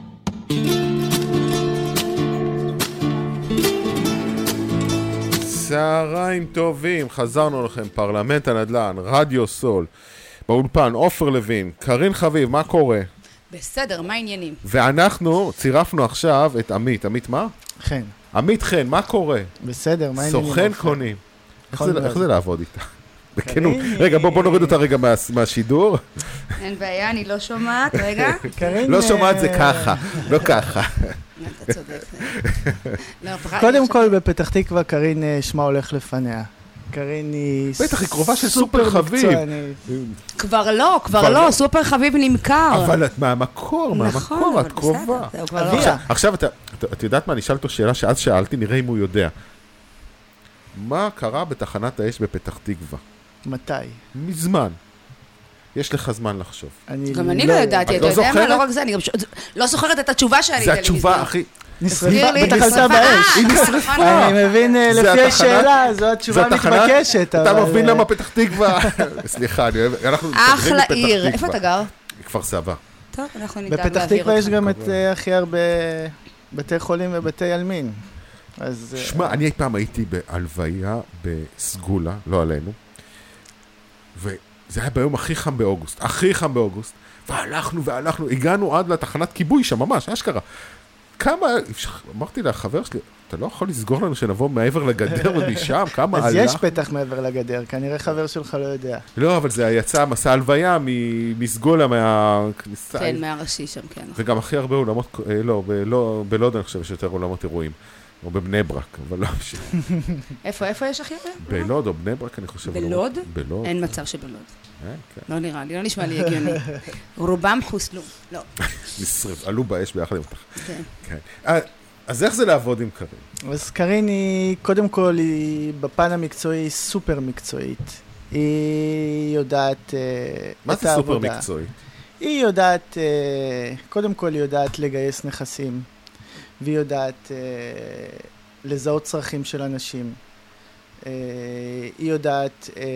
צהריים טובים, חזרנו לכם, פרלמנט הנדל"ן, רדיו סול, באולפן, עופר לוין, קרין חביב, מה קורה? בסדר, מה העניינים? ואנחנו צירפנו עכשיו את עמית, עמית מה? חן. עמית חן, מה קורה? בסדר, מה העניינים? סוכן קונים. איך זה- איך זה לעבוד איתה? בכנות. קרין, רגע, בוא בוא נוריד אותה רגע מה- מהשידור. אין בעיה, אני לא שומעת, רגע. קרין, לא שומעת זה אה, ככה, לא ככה. אתה צודק. לא, פחד- קודם כל, בפתח תקווה קרין אה, שמה הולך לפניה. קרין היא... בטח, היא קרובה של סופר חביב. מקצוענית. כבר לא, כבר כבר לא, לא. סופר חביב נמכר. אבל את מהמקור, נכון, מהמקור, אבל את קרובה. בסדר, זהו, כבר לא. אביה. עכשיו- עכשיו אתה- את- את יודעת מה, אני אשאל אותו שאלה שאז שאלתי, נראה אם הוא יודע. מה קרה בתחנת האש בפתח תקווה? מתי? מזמן. יש לך זמן לחשוב. אני גם אני לא ידעתי, את אתה לא יודע מה? זוכרת? לא רק זה, אני גם ש- לא זוכרת את התשובה שענית זה לי התשובה מזמן. הכי... נשרפה, תזכיר לי, בטח עלתה נשרפה. באש. אה, היא נכון, נשרפה. נכון. אני מבין אה, זה לפי התחנה- השאלה, זו זו התשובה התחנה- מתבקשת. אתה אבל, מבין אה, למה פתח תקווה? סליחה, אני אוהב... אנחנו מסתדרים אחלה בפתח עיר. תקווה. איפה אתה גר? כפר סבא. טוב, אנחנו נדאג בפתח להעביר תקווה יש אותך. גם את אה, הכי הרבה בתי חולים ובתי עלמין. אז... אה, שמע, אני אי פעם הייתי בהלוויה בסגולה, לא עלינו, וזה היה ביום הכי חם באוגוסט, הכי חם באוגוסט, והלכנו והלכנו, הגענו עד לתחנת כיבוי שם ממש, אשכרה. כמה, אמרתי לחבר שלי, אתה לא יכול לסגור לנו שנבוא מעבר לגדר עוד משם, כמה אז הלך? יש פתח מעבר לגדר, כנראה חבר שלך לא יודע. לא, אבל זה יצא מסע הלוויה מ- מסגולה מהכניסה. כן, מהראשי שם, כן. וגם הכי הרבה אולמות, אה, לא, בלא- בלוד אני חושב שיש יותר אולמות אירועים. או בבני ברק, אבל לא משנה. איפה, איפה יש הכי הרבה? בלוד או בני ברק אני חושב. בלוד? בלוד. אין מצב שבלוד. אה, כן. לא נראה לי, לא נשמע לי הגיוני. רובם חוסלו. לא. נשרף, עלו באש ביחד עם אותך. כן. כן. אה, אז איך זה לעבוד עם קרין? אז קרין היא, קודם כל, היא בפן המקצועי סופר מקצועית. היא יודעת אה, מה את זה סופר העבודה. מקצועי? היא יודעת, אה, קודם כל היא יודעת לגייס נכסים, והיא יודעת אה, לזהות צרכים של אנשים. אה, היא יודעת אה,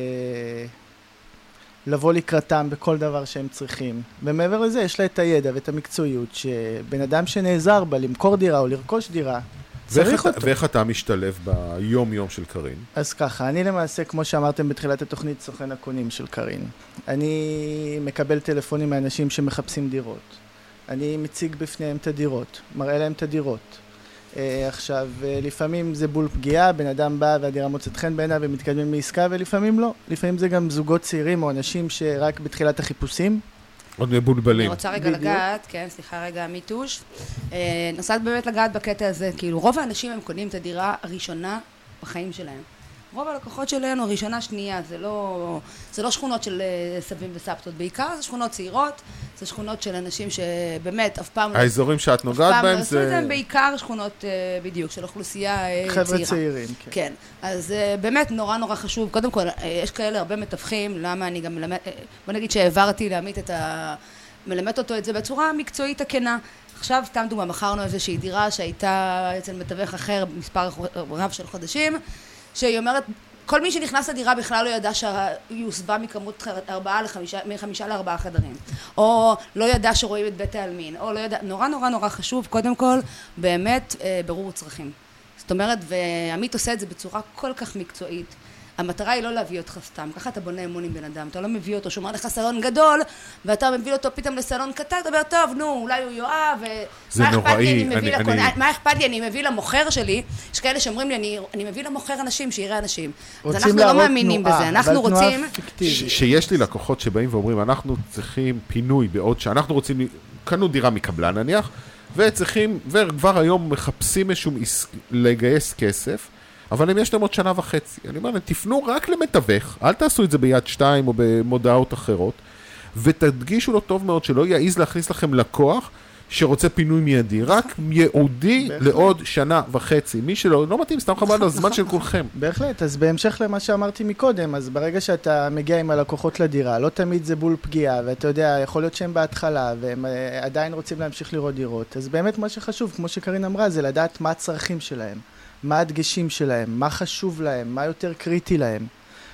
לבוא לקראתם בכל דבר שהם צריכים. ומעבר לזה יש לה את הידע ואת המקצועיות שבן אדם שנעזר בה למכור דירה או לרכוש דירה, ואיך צריך אתה- אותו. ואיך אתה משתלב ביום-יום של קרין? אז ככה, אני למעשה, כמו שאמרתם בתחילת התוכנית, סוכן הקונים של קרין. אני מקבל טלפונים מאנשים שמחפשים דירות. אני מציג בפניהם את הדירות, מראה להם את הדירות. Uh, עכשיו, uh, לפעמים זה בול פגיעה, בן אדם בא והדירה מוצאת חן בעיניו ומתקדמים מעסקה, ולפעמים לא. לפעמים זה גם זוגות צעירים או אנשים שרק בתחילת החיפושים. עוד אני מבולבלים. רוצה רגע בדיוק. לגעת, כן, סליחה רגע, מיטוש. אה, נוסעת באמת לגעת בקטע הזה, כאילו רוב האנשים הם קונים את הדירה הראשונה בחיים שלהם. רוב הלקוחות שלנו, ראשונה, שנייה, זה לא, זה לא שכונות של אה, סבים וסבתות בעיקר, זה שכונות צעירות, זה שכונות של אנשים שבאמת אף פעם לא... האזורים שאת אף נוגעת פעם לא בהם עשו את זה... הם בעיקר שכונות אה, בדיוק, של אוכלוסייה אה, צעירה. חבר'ה צעירים, כן. כן, אז uh, באמת נורא נורא חשוב, קודם כל, uh, יש כאלה הרבה מתווכים, למה אני גם מלמד, uh, בוא נגיד שהעברתי לעמית את ה... מלמד אותו את זה בצורה מקצועית הכנה. עכשיו, סתם דוגמה, מכרנו איזושהי דירה שהייתה אצל מתווך אחר מספר רב של חודשים, שהיא אומרת, כל מי שנכנס לדירה בכלל לא ידע שהיא הוסבה מכמות ארבעה לחמישה, מחמישה לארבעה חדרים, או לא ידע שרואים את בית העלמין, או לא ידע, נורא נורא נורא חשוב, קודם כל, באמת אה, ברור צרכים. זאת אומרת, ועמית עושה את זה בצורה כל כך מקצועית. המטרה היא לא להביא אותך סתם, ככה אתה בונה אמון עם בן אדם, אתה לא מביא אותו, שאומר לך סלון גדול, ואתה מביא אותו פתאום לסלון קטן, אתה אומר, טוב, נו, אולי הוא יואב, זה נוראי, אני- אני- מה אכפת לי, אני מביא למוכר שלי, יש כאלה שאומרים לי, אני, אני מביא למוכר אנשים, שיראה אנשים. אז רוצים אנחנו לא להראות מאמינים תנועה, בזה, אנחנו אבל תנועה רוצים... פיקטיבית. ש- שיש לי לקוחות שבאים ואומרים, אנחנו צריכים פינוי בעוד שאנחנו רוצים, קנו דירה מקבלן נניח, וצריכים, וכבר היום מחפשים איזשהו עס- לגייס כסף, אבל אם יש להם עוד שנה וחצי, אני אומר, תפנו רק למתווך, אל תעשו את זה ביד שתיים או במודעות אחרות, ותדגישו לו טוב מאוד שלא יעיז להכניס לכם לקוח שרוצה פינוי מיידי, רק ייעודי לעוד שנה וחצי. מי שלא, לא מתאים, סתם חבל על הזמן של כולכם. בהחלט, אז בהמשך למה שאמרתי מקודם, אז ברגע שאתה מגיע עם הלקוחות לדירה, לא תמיד זה בול פגיעה, ואתה יודע, יכול להיות שהם בהתחלה, והם אה, עדיין רוצים להמשיך לראות דירות. אז באמת מה שחשוב, כמו שקרין אמרה, זה לדעת מה הצרכים שלהם, מה הדגשים שלהם, מה חשוב להם, מה יותר קריטי להם.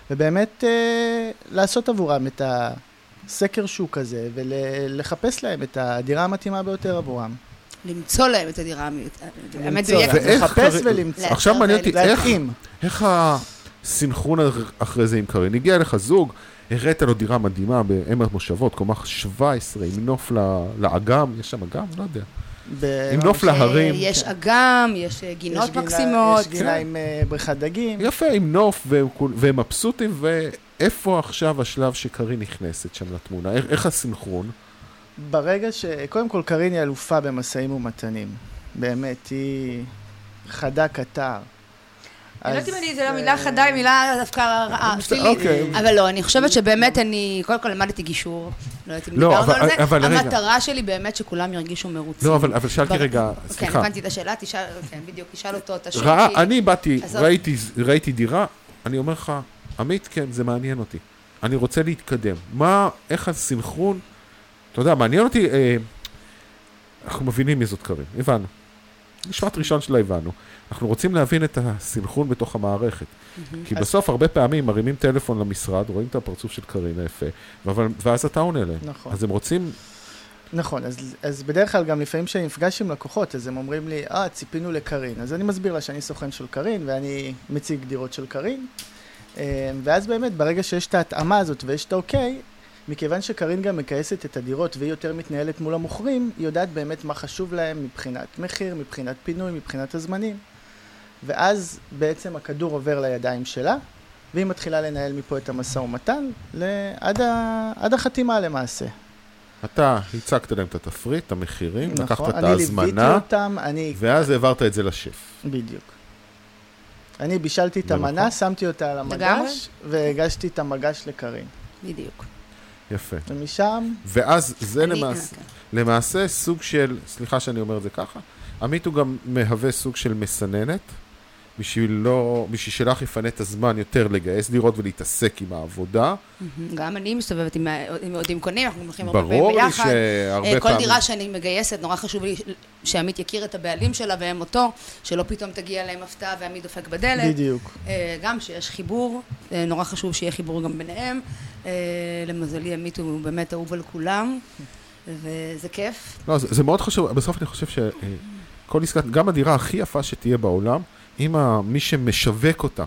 ובאמת אה, לעשות עבורם את הסקר שוק הזה, ולחפש להם את הדירה המתאימה ביותר עבורם. למצוא להם את הדירה המדויקת. לחפש ולמצוא. עכשיו מעניין אותי, איך, להתאים. איך הסינכרון אחרי זה עם קרין? הגיע לך זוג, הראת לו דירה מדהימה בעמק מושבות, קומה שבע עשרה, עם נוף לאגם, יש שם אגם? לא יודע. עם נוף להרים. יש אגם, יש גינות מקסימות. יש גינה עם בריכת דגים. יפה, עם נוף והם מבסוטים, ואיפה עכשיו השלב שקרין נכנסת שם לתמונה? איך הסינכרון? ברגע ש... קודם כל, קרין היא אלופה במסעים ומתנים. באמת, היא חדה קטר. אני לא יודעת אם זה לא מילה חדה, היא מילה דווקא רעה, שלילית. אבל לא, אני חושבת שבאמת אני, קודם כל למדתי גישור. לא יודעת אם דיברנו על זה. המטרה שלי באמת שכולם ירגישו מרוצים. לא, אבל שאלתי רגע, סליחה. כן, הבנתי את השאלה, כן, בדיוק, תשאל אותו, תשאל אותי. אני באתי, ראיתי דירה, אני אומר לך, עמית, כן, זה מעניין אותי. אני רוצה להתקדם. מה, איך הסינכרון, אתה יודע, מעניין אותי, אנחנו מבינים מי זאת קרין, הבנו. משפט ראשון שלה הבנו. אנחנו רוצים להבין את הסינכרון בתוך המערכת. כי בסוף הרבה פעמים מרימים טלפון למשרד, רואים את הפרצוף של קרין היפה, ואז אתה עונה להם. נכון. אז הם רוצים... נכון, אז, אז בדרך כלל גם לפעמים שאני נפגש עם לקוחות, אז הם אומרים לי, אה, ציפינו לקרין. אז אני מסביר לה שאני סוכן של קרין, ואני מציג דירות של קרין. ואז באמת, ברגע שיש את ההתאמה הזאת ויש את האוקיי, מכיוון שקרין גם מקייסת את הדירות והיא יותר מתנהלת מול המוכרים, היא יודעת באמת מה חשוב להם מבחינת מחיר, מבחינת פינוי, מבחינת הזמנים. ואז בעצם הכדור עובר לידיים שלה, והיא מתחילה לנהל מפה את המשא ומתן עד, ה... עד החתימה למעשה. אתה הצגת להם את התפריט, את המחירים, נכון, לקחת את אני ההזמנה, ליוויתי אותם, אני... ואז העברת את זה לשף. בדיוק. אני בישלתי את המנה, שמתי אותה על המגש, והגשתי את המגש לקרין. בדיוק. יפה. ומשם... ואז זה למעשה, למעשה סוג של, סליחה שאני אומר את זה ככה, עמית הוא גם מהווה סוג של מסננת, בשביל לא, בשביל שלך יפנה את הזמן יותר לגייס דירות ולהתעסק עם העבודה. גם אני מסתובבת עם עודים קונים, אנחנו הולכים הרבה פעמים ביחד. ברור לי שהרבה כל פעמים... דירה שאני מגייסת, נורא חשוב לי שעמית יכיר את הבעלים שלה והם אותו, שלא פתאום תגיע להם הפתעה ועמית דופק בדלת. בדיוק. גם שיש חיבור, נורא חשוב שיהיה חיבור גם ביניהם. למזלי, עמית הוא באמת אהוב על כולם, וזה כיף. לא, זה, זה מאוד חשוב. בסוף אני חושב שכל עסקת, גם הדירה הכי יפה שתהיה בעולם, אם מי שמשווק אותה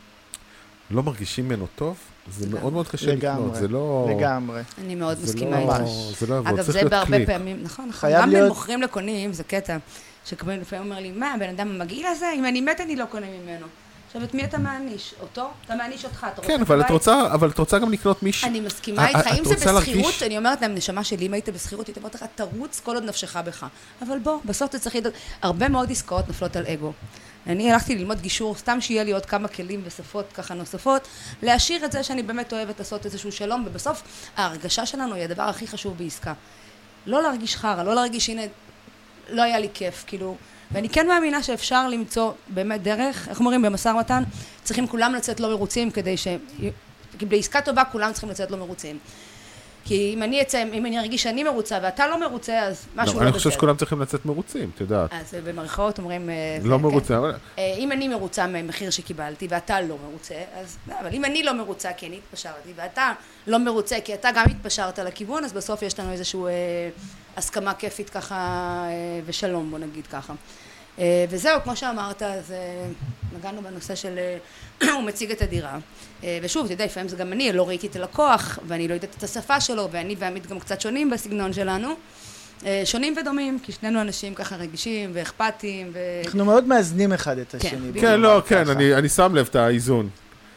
לא מרגישים ממנו טוב, זה מאוד מאוד קשה לקנות. זה לא... לגמרי. אני מאוד מסכימה איתך. זה לא יעבוד, אגב, זה בהרבה פעמים, נכון, נכון. גם בין מוכרים לקונים, זה קטע, שקבל לפעמים אומר לי, מה, הבן אדם המגעיל הזה? אם אני מת, אני לא קונה ממנו. עכשיו, את מי אתה מעניש? אותו? אתה מעניש אותך. כן, אבל את רוצה, אבל את רוצה גם לקנות מישהו. אני מסכימה איתך. אם זה בסחירות, אני אומרת להם, נשמה שלי, אם היית בסחירות, הייתי אומרת לך, תרוץ כל עוד נפשך בך. אבל בוא, בסוף אתה צריך לדעת, הרבה מאוד עסקאות נופלות על אגו. אני הלכתי ללמוד גישור, סתם שיהיה לי עוד כמה כלים ושפות ככה נוספות, להשאיר את זה שאני באמת אוהבת לעשות איזשהו שלום, ובסוף ההרגשה שלנו היא הדבר הכי חשוב בעסקה. לא להרגיש חרה, לא להרגיש, הנה, לא היה לי כיף, כאילו, ואני כן מאמינה שאפשר למצוא באמת דרך, איך אומרים, במשא ומתן, צריכים כולם לצאת לא מרוצים, כדי ש... כי בעסקה טובה כולם צריכים לצאת לא מרוצים. כי אם אני אצא, אם אני ארגיש שאני מרוצה ואתה לא מרוצה, אז משהו לא בסדר. אני חושב שכולם צריכים לצאת מרוצים, את יודעת. אז במרכאות אומרים... לא מרוצה, אבל... אם אני מרוצה מהמחיר שקיבלתי ואתה לא מרוצה, אז... אבל אם אני לא מרוצה כי אני התפשרתי ואתה לא מרוצה כי אתה גם התפשרת לכיוון, אז בסוף יש לנו איזושהי הסכמה כיפית ככה ושלום, בוא נגיד ככה. וזהו, כמו שאמרת, אז נגענו בנושא של הוא מציג את הדירה. ושוב, אתה יודע, לפעמים זה גם אני, לא ראיתי את הלקוח, ואני לא יודעת את השפה שלו, ואני ועמית גם קצת שונים בסגנון שלנו. שונים ודומים, כי שנינו אנשים ככה רגישים ואכפתיים. אנחנו מאוד מאזנים אחד את השני. כן, לא, כן, אני שם לב את האיזון.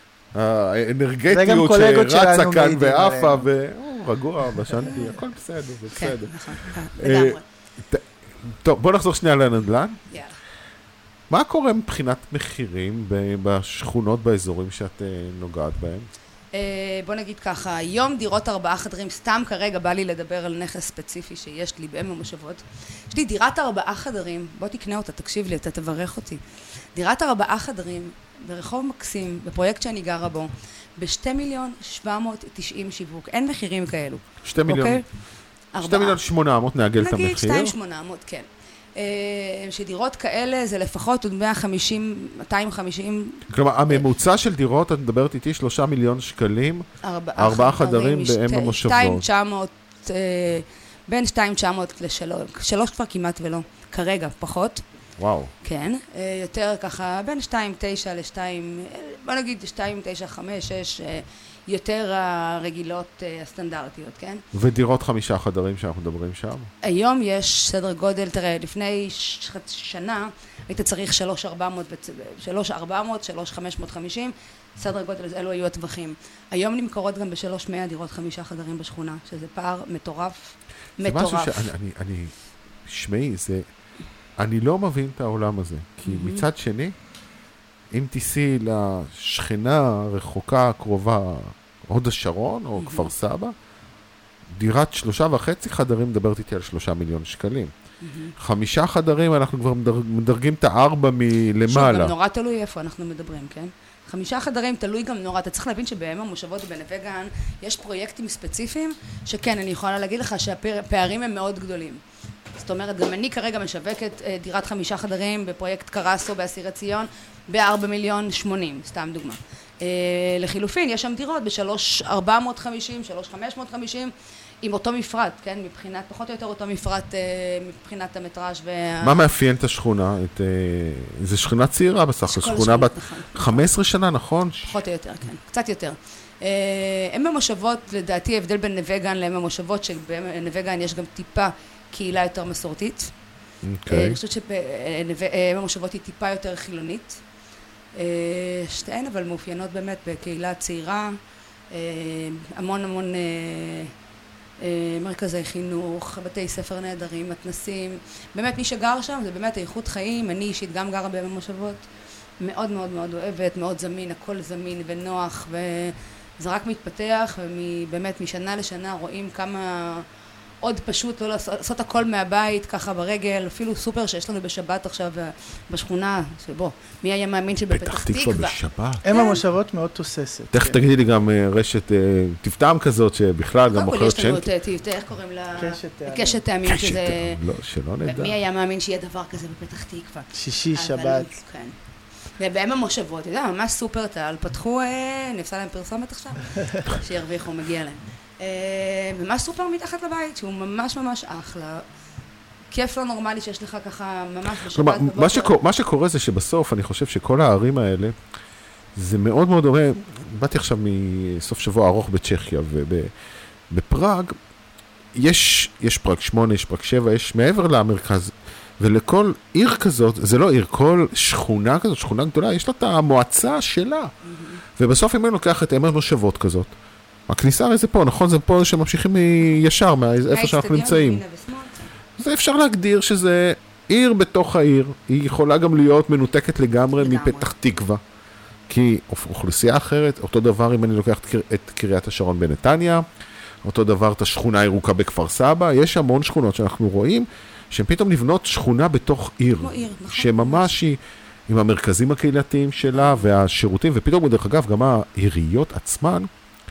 האנרגטיות שרצה כאן ואפה, והוא רגוע, בשנתי, הכל בסדר, זה בסדר. כן, נכון, לגמרי. טוב, בוא נחזור שנייה לנדל"ן. יאללה. מה קורה מבחינת מחירים בשכונות, באזורים שאת נוגעת בהם? בוא נגיד ככה, היום דירות ארבעה חדרים, סתם כרגע בא לי לדבר על נכס ספציפי שיש לי בעמק המושבות. יש לי דירת ארבעה חדרים, בוא תקנה אותה, תקשיב לי, אתה תברך אותי. דירת ארבעה חדרים ברחוב מקסים, בפרויקט שאני גרה בו, בשתי מיליון שבע מאות תשעים שיווק. אין מחירים כאלו. שתי מיליון. שתי מיליון שמונה מאות נעגל את המחיר. נגיד שתיים שמונה מאות, כן. שדירות כאלה זה לפחות עוד מאה וחמישים, מאתיים וחמישים... כלומר, הממוצע של דירות, את מדברת איתי, שלושה מיליון שקלים, ארבעה חדרים באם המושבות. שתיים תשע מאות, בין שתיים תשע מאות לשלוש, שלוש כבר כמעט ולא, כרגע פחות. וואו. כן, יותר ככה, בין שתיים תשע לשתיים, בוא נגיד שתיים תשע חמש שש, יותר הרגילות הסטנדרטיות, כן? ודירות חמישה חדרים שאנחנו מדברים שם? היום יש סדר גודל, תראה, לפני ש... שנה היית צריך שלוש ארבע מאות, שלוש ארבע מאות, שלוש חמש מאות וחמישים, סדר גודל, אלו היו הטווחים. היום נמכרות גם בשלוש מאה דירות חמישה חדרים בשכונה, שזה פער מטורף, מטורף. זה משהו שאני, אני, אני, שמעי, זה, אני לא מבין את העולם הזה, כי mm-hmm. מצד שני, אם תיסי לשכנה הרחוקה הקרובה, הוד השרון או כפר סבא, דירת שלושה וחצי חדרים מדברת איתי על שלושה מיליון שקלים. חמישה חדרים אנחנו כבר מדרגים את הארבע מלמעלה. שוב, גם נורא תלוי איפה אנחנו מדברים, כן? חמישה חדרים תלוי גם נורא. אתה צריך להבין שבהם המושבות בנווה גן יש פרויקטים ספציפיים, שכן, אני יכולה להגיד לך שהפערים הם מאוד גדולים. זאת אומרת, גם אני כרגע משווקת דירת חמישה חדרים בפרויקט קרסו באסירי ציון בארבע מיליון שמונים, סתם דוגמה. לחילופין, יש שם דירות בשלוש ארבע מאות וחמישים, שלוש חמש מאות וחמישים, עם אותו מפרט, כן? מבחינת, פחות או יותר אותו מפרט מבחינת המטראז' וה... מה מאפיין את השכונה? את, זה שכונה צעירה בסך, שכונה בת חמש עשרה שנה, נכון? פחות או יותר, כן. קצת יותר. הם במושבות, לדעתי, ההבדל בין נווה גן להם במושבות, שבנווה גן יש גם טיפה קהילה יותר מסורתית. אני חושבת שבמושבות היא טיפה יותר חילונית. שתיהן אבל מאופיינות באמת בקהילה צעירה, המון המון מרכזי חינוך, בתי ספר נהדרים, מתנסים. באמת מי שגר שם זה באמת איכות חיים. אני אישית גם גרה במושבות, מאוד מאוד מאוד אוהבת, מאוד זמין, הכל זמין ונוח, וזה רק מתפתח, ובאמת משנה לשנה רואים כמה עוד פשוט לא לעשות הכל מהבית ככה ברגל, אפילו סופר שיש לנו בשבת עכשיו בשכונה, שבו, מי היה מאמין שבפתח תקווה בשבת. הם המושבות מאוד תוססת. תכף תגידי לי גם רשת טבעם כזאת שבכלל גם מוכרת יש לנו את, איך קוראים לה? קשת טעמים, שזה... שלא נדע. מי היה מאמין שיהיה דבר כזה בפתח תקווה? שישי, שבת. כן. ובהם המושבות, אתה יודע, ממש סופר טל, פתחו, נפסה להם פרסומת עכשיו, שירוויחו, מגיע להם. ממש סופר מתחת לבית, שהוא ממש ממש אחלה. כיף לא נורמלי שיש לך ככה ממש בשבת בבוקר. מה שקורה זה שבסוף, אני חושב שכל הערים האלה, זה מאוד מאוד דומה, באתי עכשיו מסוף שבוע ארוך בצ'כיה, ובפראג, יש פראג שמונה, יש פראג שבע, יש מעבר למרכז, ולכל עיר כזאת, זה לא עיר, כל שכונה כזאת, שכונה גדולה, יש לה את המועצה שלה. ובסוף אם אני לוקח את אמר מושבות כזאת, הכניסה הרי זה פה, נכון? זה פה שממשיכים ישר מאיפה שאנחנו נמצאים. זה אפשר להגדיר שזה עיר בתוך העיר, היא יכולה גם להיות מנותקת לגמרי מפתח תקווה. כי אוכלוסייה אחרת, אותו דבר אם אני לוקח את קריית השרון בנתניה, אותו דבר את השכונה הירוקה בכפר סבא, יש המון שכונות שאנחנו רואים, שהן פתאום לבנות שכונה בתוך עיר. שממש היא עם המרכזים הקהילתיים שלה והשירותים, ופתאום בדרך אגב גם העיריות עצמן,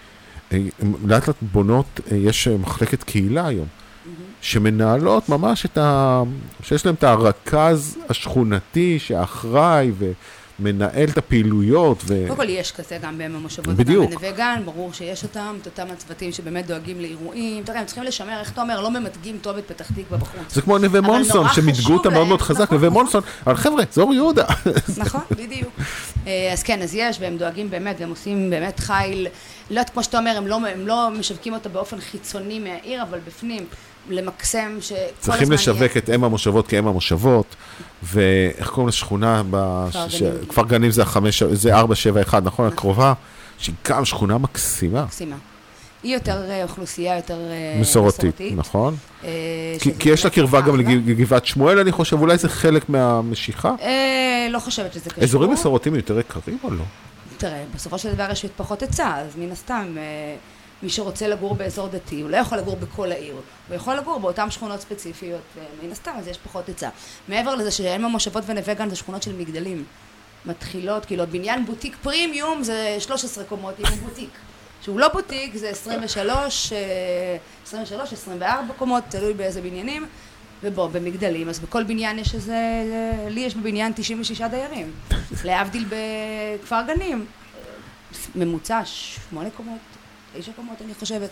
לאט לאט בונות, יש מחלקת קהילה היום, שמנהלות ממש את ה... שיש להם את הרכז השכונתי שאחראי ומנהל את הפעילויות. קודם כל יש כזה גם במושבות, בדיוק. בנווה גן, ברור שיש אותם, את אותם הצוותים שבאמת דואגים לאירועים, תראה, הם צריכים לשמר, איך אתה אומר, לא ממתגים טוב את פתח תקווה בחוץ. זה כמו נווה מונסון, שמתגו אותם מאוד מאוד חזק, נווה מונסון, אבל חבר'ה, זה אור יהודה. נכון, בדיוק. אז כן, אז יש, והם דואגים באמת, והם עושים באמת חיל, לא כמו שאתה אומר, הם לא, הם לא משווקים אותו באופן חיצוני מהעיר, אבל בפנים, למקסם שכל הזמן יהיה. צריכים לשווק את אם המושבות כאם המושבות, ואיך קוראים לשכונה, כפר גנים זה החמש, זה ארבע שבע אחד, נכון? הקרובה, שהיא גם שכונה מקסימה. מקסימה. היא יותר אוכלוסייה, יותר מסורתית, נכון? כי יש לה קרבה גם לגבעת שמואל, אני חושב, אולי זה חלק מהמשיכה? לא חושבת שזה קשור. אזורים מסורתיים יותר יקרים או לא? תראה, בסופו של דבר יש פחות היצע, אז מן הסתם, מי שרוצה לגור באזור דתי, הוא לא יכול לגור בכל העיר, הוא יכול לגור באותן שכונות ספציפיות, מן הסתם, אז יש פחות היצע. מעבר לזה שאין במושבות ונווה גן, זה שכונות של מגדלים. מתחילות, כאילו, בניין בוטיק פרימיום זה שלוש עשרה קומות עם בוטיק. שהוא לא בוטיק, זה עשרים ושלוש, עשרים ושלוש, עשרים וארבע קומות, תלוי באיזה בניינים. ובוא, במגדלים, אז בכל בניין יש איזה, לי יש בבניין תשעים ושישה דיירים. להבדיל בכפר גנים, ממוצע שמונה קומות, תשע קומות אני חושבת.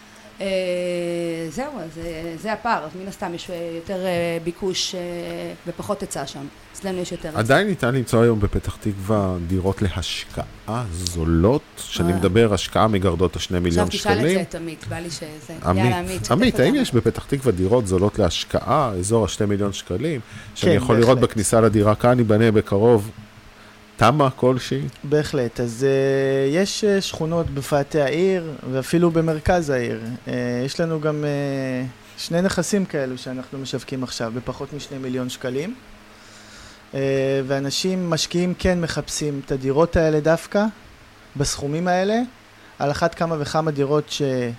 זהו, זה הפער, אז מן הסתם יש יותר ביקוש ופחות היצע שם. אצלנו יש יותר היצע. עדיין ניתן למצוא היום בפתח תקווה דירות להשקעה זולות, שאני מדבר השקעה מגרדות השני מיליון שקלים. עכשיו תשאל את זה, עמית, בא לי שזה... עמית, עמית, האם יש בפתח תקווה דירות זולות להשקעה, אזור השני מיליון שקלים, שאני יכול לראות בכניסה לדירה כאן, ייבנה בקרוב, תמה כלשהי? בהחלט, אז uh, יש uh, שכונות בפאתי העיר ואפילו במרכז העיר. Uh, יש לנו גם uh, שני נכסים כאלו שאנחנו משווקים עכשיו בפחות משני מיליון שקלים. Uh, ואנשים משקיעים כן מחפשים את הדירות האלה דווקא בסכומים האלה, על אחת כמה וכמה דירות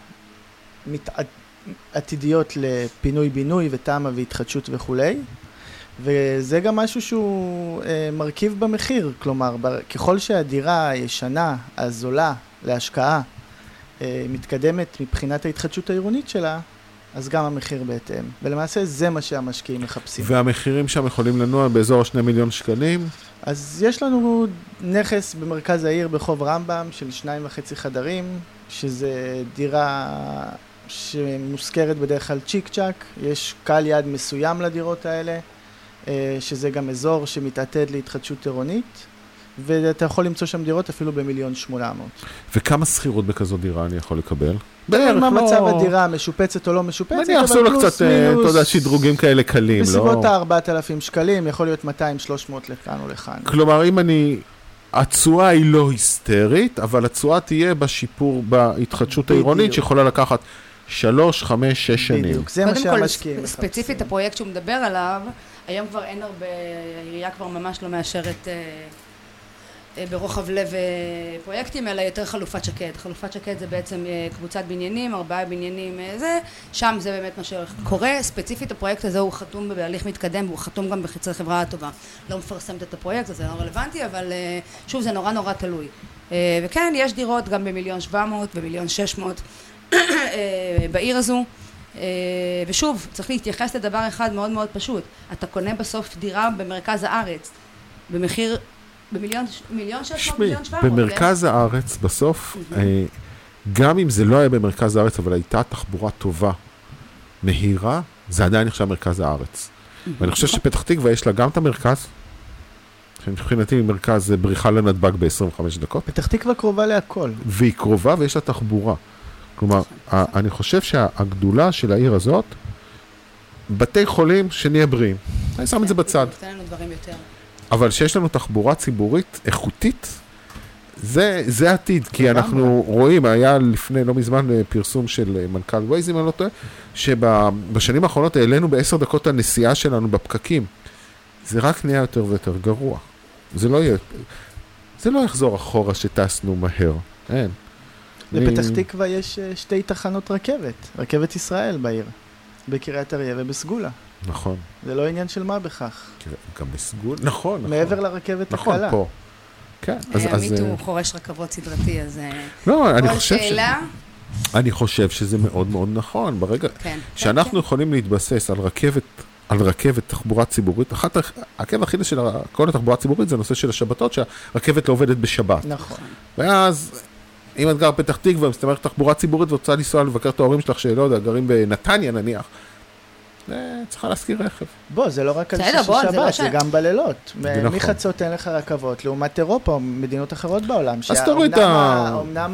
שעתידיות לפינוי בינוי ותמה והתחדשות וכולי. וזה גם משהו שהוא אה, מרכיב במחיר, כלומר, ב- ככל שהדירה הישנה, הזולה, להשקעה, אה, מתקדמת מבחינת ההתחדשות העירונית שלה, אז גם המחיר בהתאם. ולמעשה זה מה שהמשקיעים מחפשים. והמחירים שם יכולים לנוע באזור שני מיליון שקלים? אז יש לנו נכס במרכז העיר בחוב רמב"ם של שניים וחצי חדרים, שזה דירה שמושכרת בדרך כלל צ'יק צ'ק, יש קהל יעד מסוים לדירות האלה, שזה גם אזור שמתעתד להתחדשות עירונית, ואתה יכול למצוא שם דירות אפילו במיליון שמונה מאות. וכמה שכירות בכזו דירה אני יכול לקבל? בערך מה מצב הדירה, משופצת או לא משופצת, אני אחסו לו קצת, אתה יודע, שדרוגים כאלה קלים, לא? בסביבות ה-ארבעת אלפים שקלים, יכול להיות מאתיים שלוש מאות לכאן או לכאן. כלומר, אם אני... התשואה היא לא היסטרית, אבל התשואה תהיה בשיפור בהתחדשות העירונית, שיכולה לקחת שלוש, חמש, שש שנים. בדיוק, זה מה שהמשקיעים מחפשים. ספציפית הפרויקט שהוא מדבר עליו, היום כבר אין הרבה, העירייה כבר ממש לא מאשרת אה, אה, ברוחב לב אה, פרויקטים, אלא יותר חלופת שקד. חלופת שקד זה בעצם אה, קבוצת בניינים, ארבעה בניינים אה, זה, שם זה באמת מה שקורה. ספציפית הפרויקט הזה הוא חתום בהליך מתקדם, והוא חתום גם בחיצי חברה הטובה. לא מפרסמת את הפרויקט, זה לא רלוונטי, אבל אה, שוב זה נורא נורא תלוי. אה, וכן, יש דירות גם במיליון שבע מאות, במיליון שש מאות אה, בעיר הזו. ושוב, צריך להתייחס לדבר אחד מאוד מאוד פשוט. אתה קונה בסוף דירה במרכז הארץ, במחיר, במיליון, מיליון שש מאות, מיליון שבע מאות. במרכז הארץ, בסוף, גם אם זה לא היה במרכז הארץ, אבל הייתה תחבורה טובה, מהירה, זה עדיין נחשב מרכז הארץ. ואני חושב שפתח תקווה יש לה גם את המרכז, מבחינתי מרכז זה בריחה לנתב"ג ב-עשרים וחמש דקות. פתח תקווה קרובה להכל. והיא קרובה ויש לה תחבורה. כלומר, אני חושב שהגדולה של העיר הזאת, בתי חולים שנהיה בריאים. אני שם את זה בצד. אבל שיש לנו תחבורה ציבורית איכותית, זה עתיד, כי אנחנו רואים, היה לפני לא מזמן פרסום של מנכ"ל ווייז, אם אני לא טועה, שבשנים האחרונות העלינו בעשר דקות הנסיעה שלנו בפקקים. זה רק נהיה יותר ויותר גרוע. זה לא יהיה, זה לא יחזור אחורה שטסנו מהר. אין. בפתח תקווה יש שתי תחנות רכבת, רכבת ישראל בעיר, בקריית אריה ובסגולה. נכון. זה לא עניין של מה בכך. גם בסגולה, נכון, נכון. מעבר לרכבת הקלה. נכון, פה. כן. עמית הוא חורש רכבות סדרתי, אז... לא, אני חושב ש... אני חושב שזה מאוד מאוד נכון. ברגע שאנחנו יכולים להתבסס על רכבת, על רכבת תחבורה ציבורית, אחת, הכאב הכי של כל התחבורה הציבורית זה הנושא של השבתות, שהרכבת לא עובדת בשבת. נכון. ואז... אם את גר פתח תקווה, מסתמכת תחבורה ציבורית ורוצה לנסוע לבקר את ההורים שלך שלא יודע, גרים בנתניה נניח, צריכה להזכיר רכב. בוא, זה לא רק על שישי שבת, זה גם בלילות. מחצות אין לך רכבות, לעומת אירופה או מדינות אחרות בעולם. אז תוריד ה... אומנם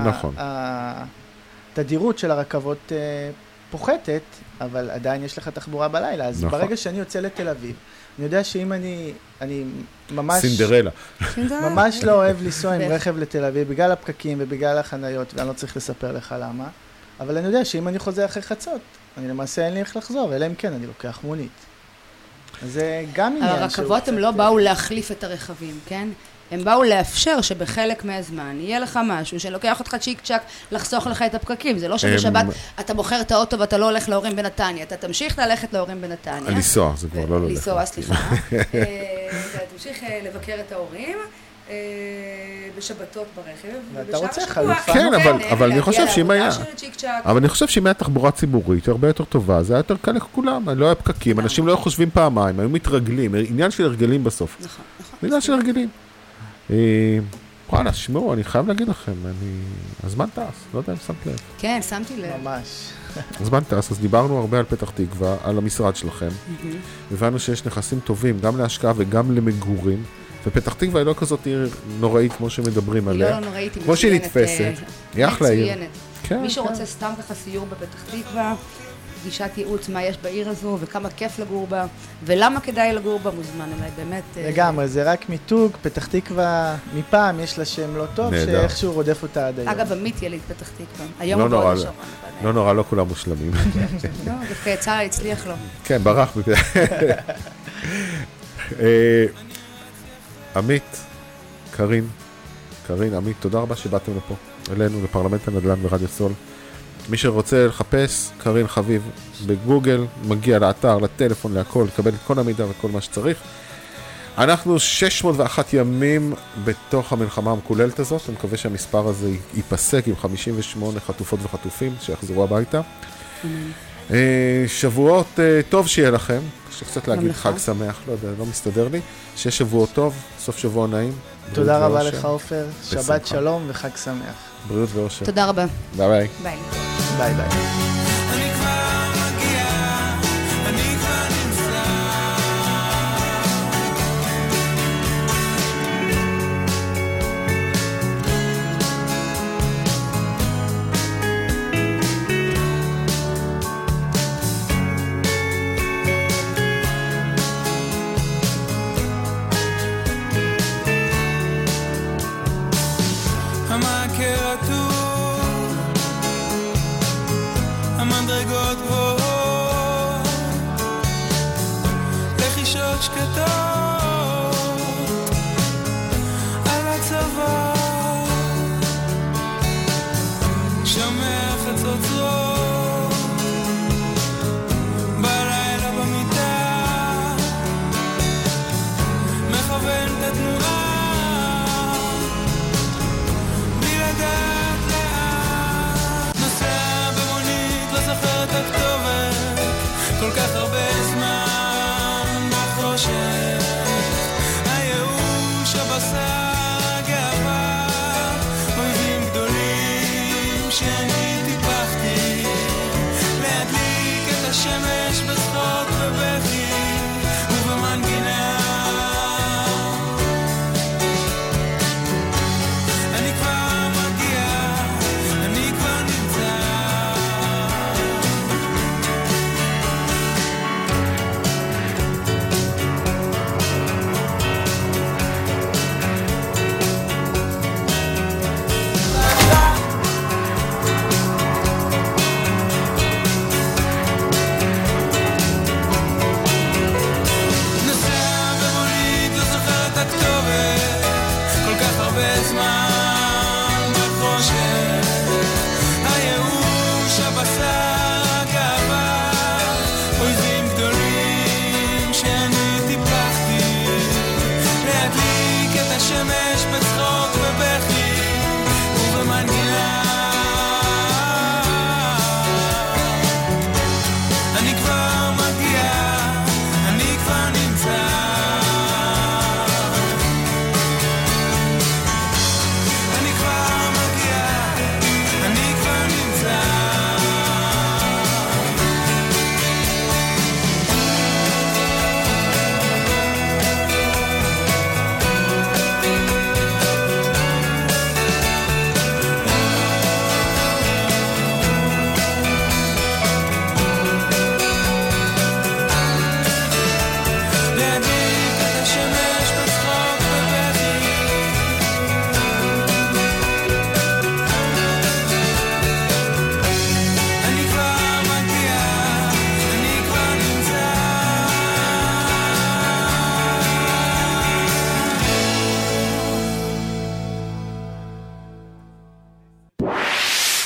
התדירות של הרכבות פוחתת, אבל עדיין יש לך תחבורה בלילה. אז ברגע שאני יוצא לתל אביב, אני יודע שאם אני, אני ממש... סינדרלה. ממש לא אוהב לנסוע עם רכב לתל אביב, בגלל הפקקים ובגלל החניות, ואני לא צריך לספר לך למה, אבל אני יודע שאם אני חוזר אחרי חצות, אני למעשה אין לי איך לחזור, אלא אם כן, אני לוקח מונית. אז זה גם עניין שהוא... הרכבות הם לא באו להחליף את הרכבים, כן? הם באו לאפשר שבחלק מהזמן יהיה לך משהו שלוקח אותך צ'יק צ'ק לחסוך לך את הפקקים. זה לא שבשבת אתה בוחר את האוטו ואתה לא הולך להורים בנתניה. אתה תמשיך ללכת להורים בנתניה. לנסוע, זה כבר לא ללכת. לנסוע, סליחה. אתה תמשיך לבקר את ההורים בשבתות ברכב. ואתה רוצה חלופה. כן, אבל אני חושב שאם היה... אבל אני חושב שאם היה תחבורה ציבורית הרבה יותר טובה, זה היה יותר קל לכולם. לא היה פקקים, אנשים לא היו חושבים פעמיים, היו מתרגלים. עניין של הרגלים בסוף. נכון, נכון. עניין של הרגלים. וואלה, שמעו, אני חייב להגיד לכם, אני... הזמן טס, לא יודע אם שמת לב. כן, שמתי לב. ממש. הזמן טס, אז דיברנו הרבה על פתח תקווה, על המשרד שלכם. הבנו שיש נכסים טובים, גם להשקעה וגם למגורים. ופתח תקווה היא לא כזאת עיר נוראית כמו שמדברים עליה. היא לא נוראית, היא כמו שהיא נתפסת. היא אחלה עיר. מי שרוצה סתם ככה סיור בפתח תקווה, פגישת ייעוץ מה יש בעיר הזו וכמה כיף לגור בה ולמה כדאי לגור בה מוזמן אליי, באמת. לגמרי, זה רק מיתוג, פתח תקווה מפעם יש לה שם לא טוב שאיכשהו רודף אותה עד היום. אגב, עמית יליד פתח תקווה, היום הוא בוא לשם. לא נורא, לא כולם מושלמים. לא, דווקא יצא, הצליח לו. כן, ברח. עמית, קרין, קרין, עמית, תודה רבה שבאתם לפה, אלינו, לפרלמנט הנדל"ן ברדיו סול. מי שרוצה לחפש, קרין חביב, בגוגל, מגיע לאתר, לטלפון, להכל, לקבל את כל המידע וכל מה שצריך. אנחנו שש מאות ואחת ימים בתוך המלחמה המקוללת הזאת, אני מקווה שהמספר הזה ייפסק עם חמישים ושמונה חטופות וחטופים שיחזרו הביתה. שבועות טוב שיהיה לכם, יש קצת להגיד חג שמח, לא יודע, לא מסתדר לי, שיש שבועות טוב, סוף שבוע נעים. תודה רבה לך עופר, שבת שלום וחג שמח. בריאות ואושר. תודה רבה. ביי ביי. ביי. ביי ביי.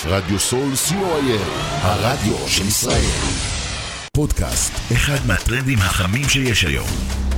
רדיו סול סי או איי אל, הרדיו של ישראל. פודקאסט, אחד מהטרנדים החמים שיש היום.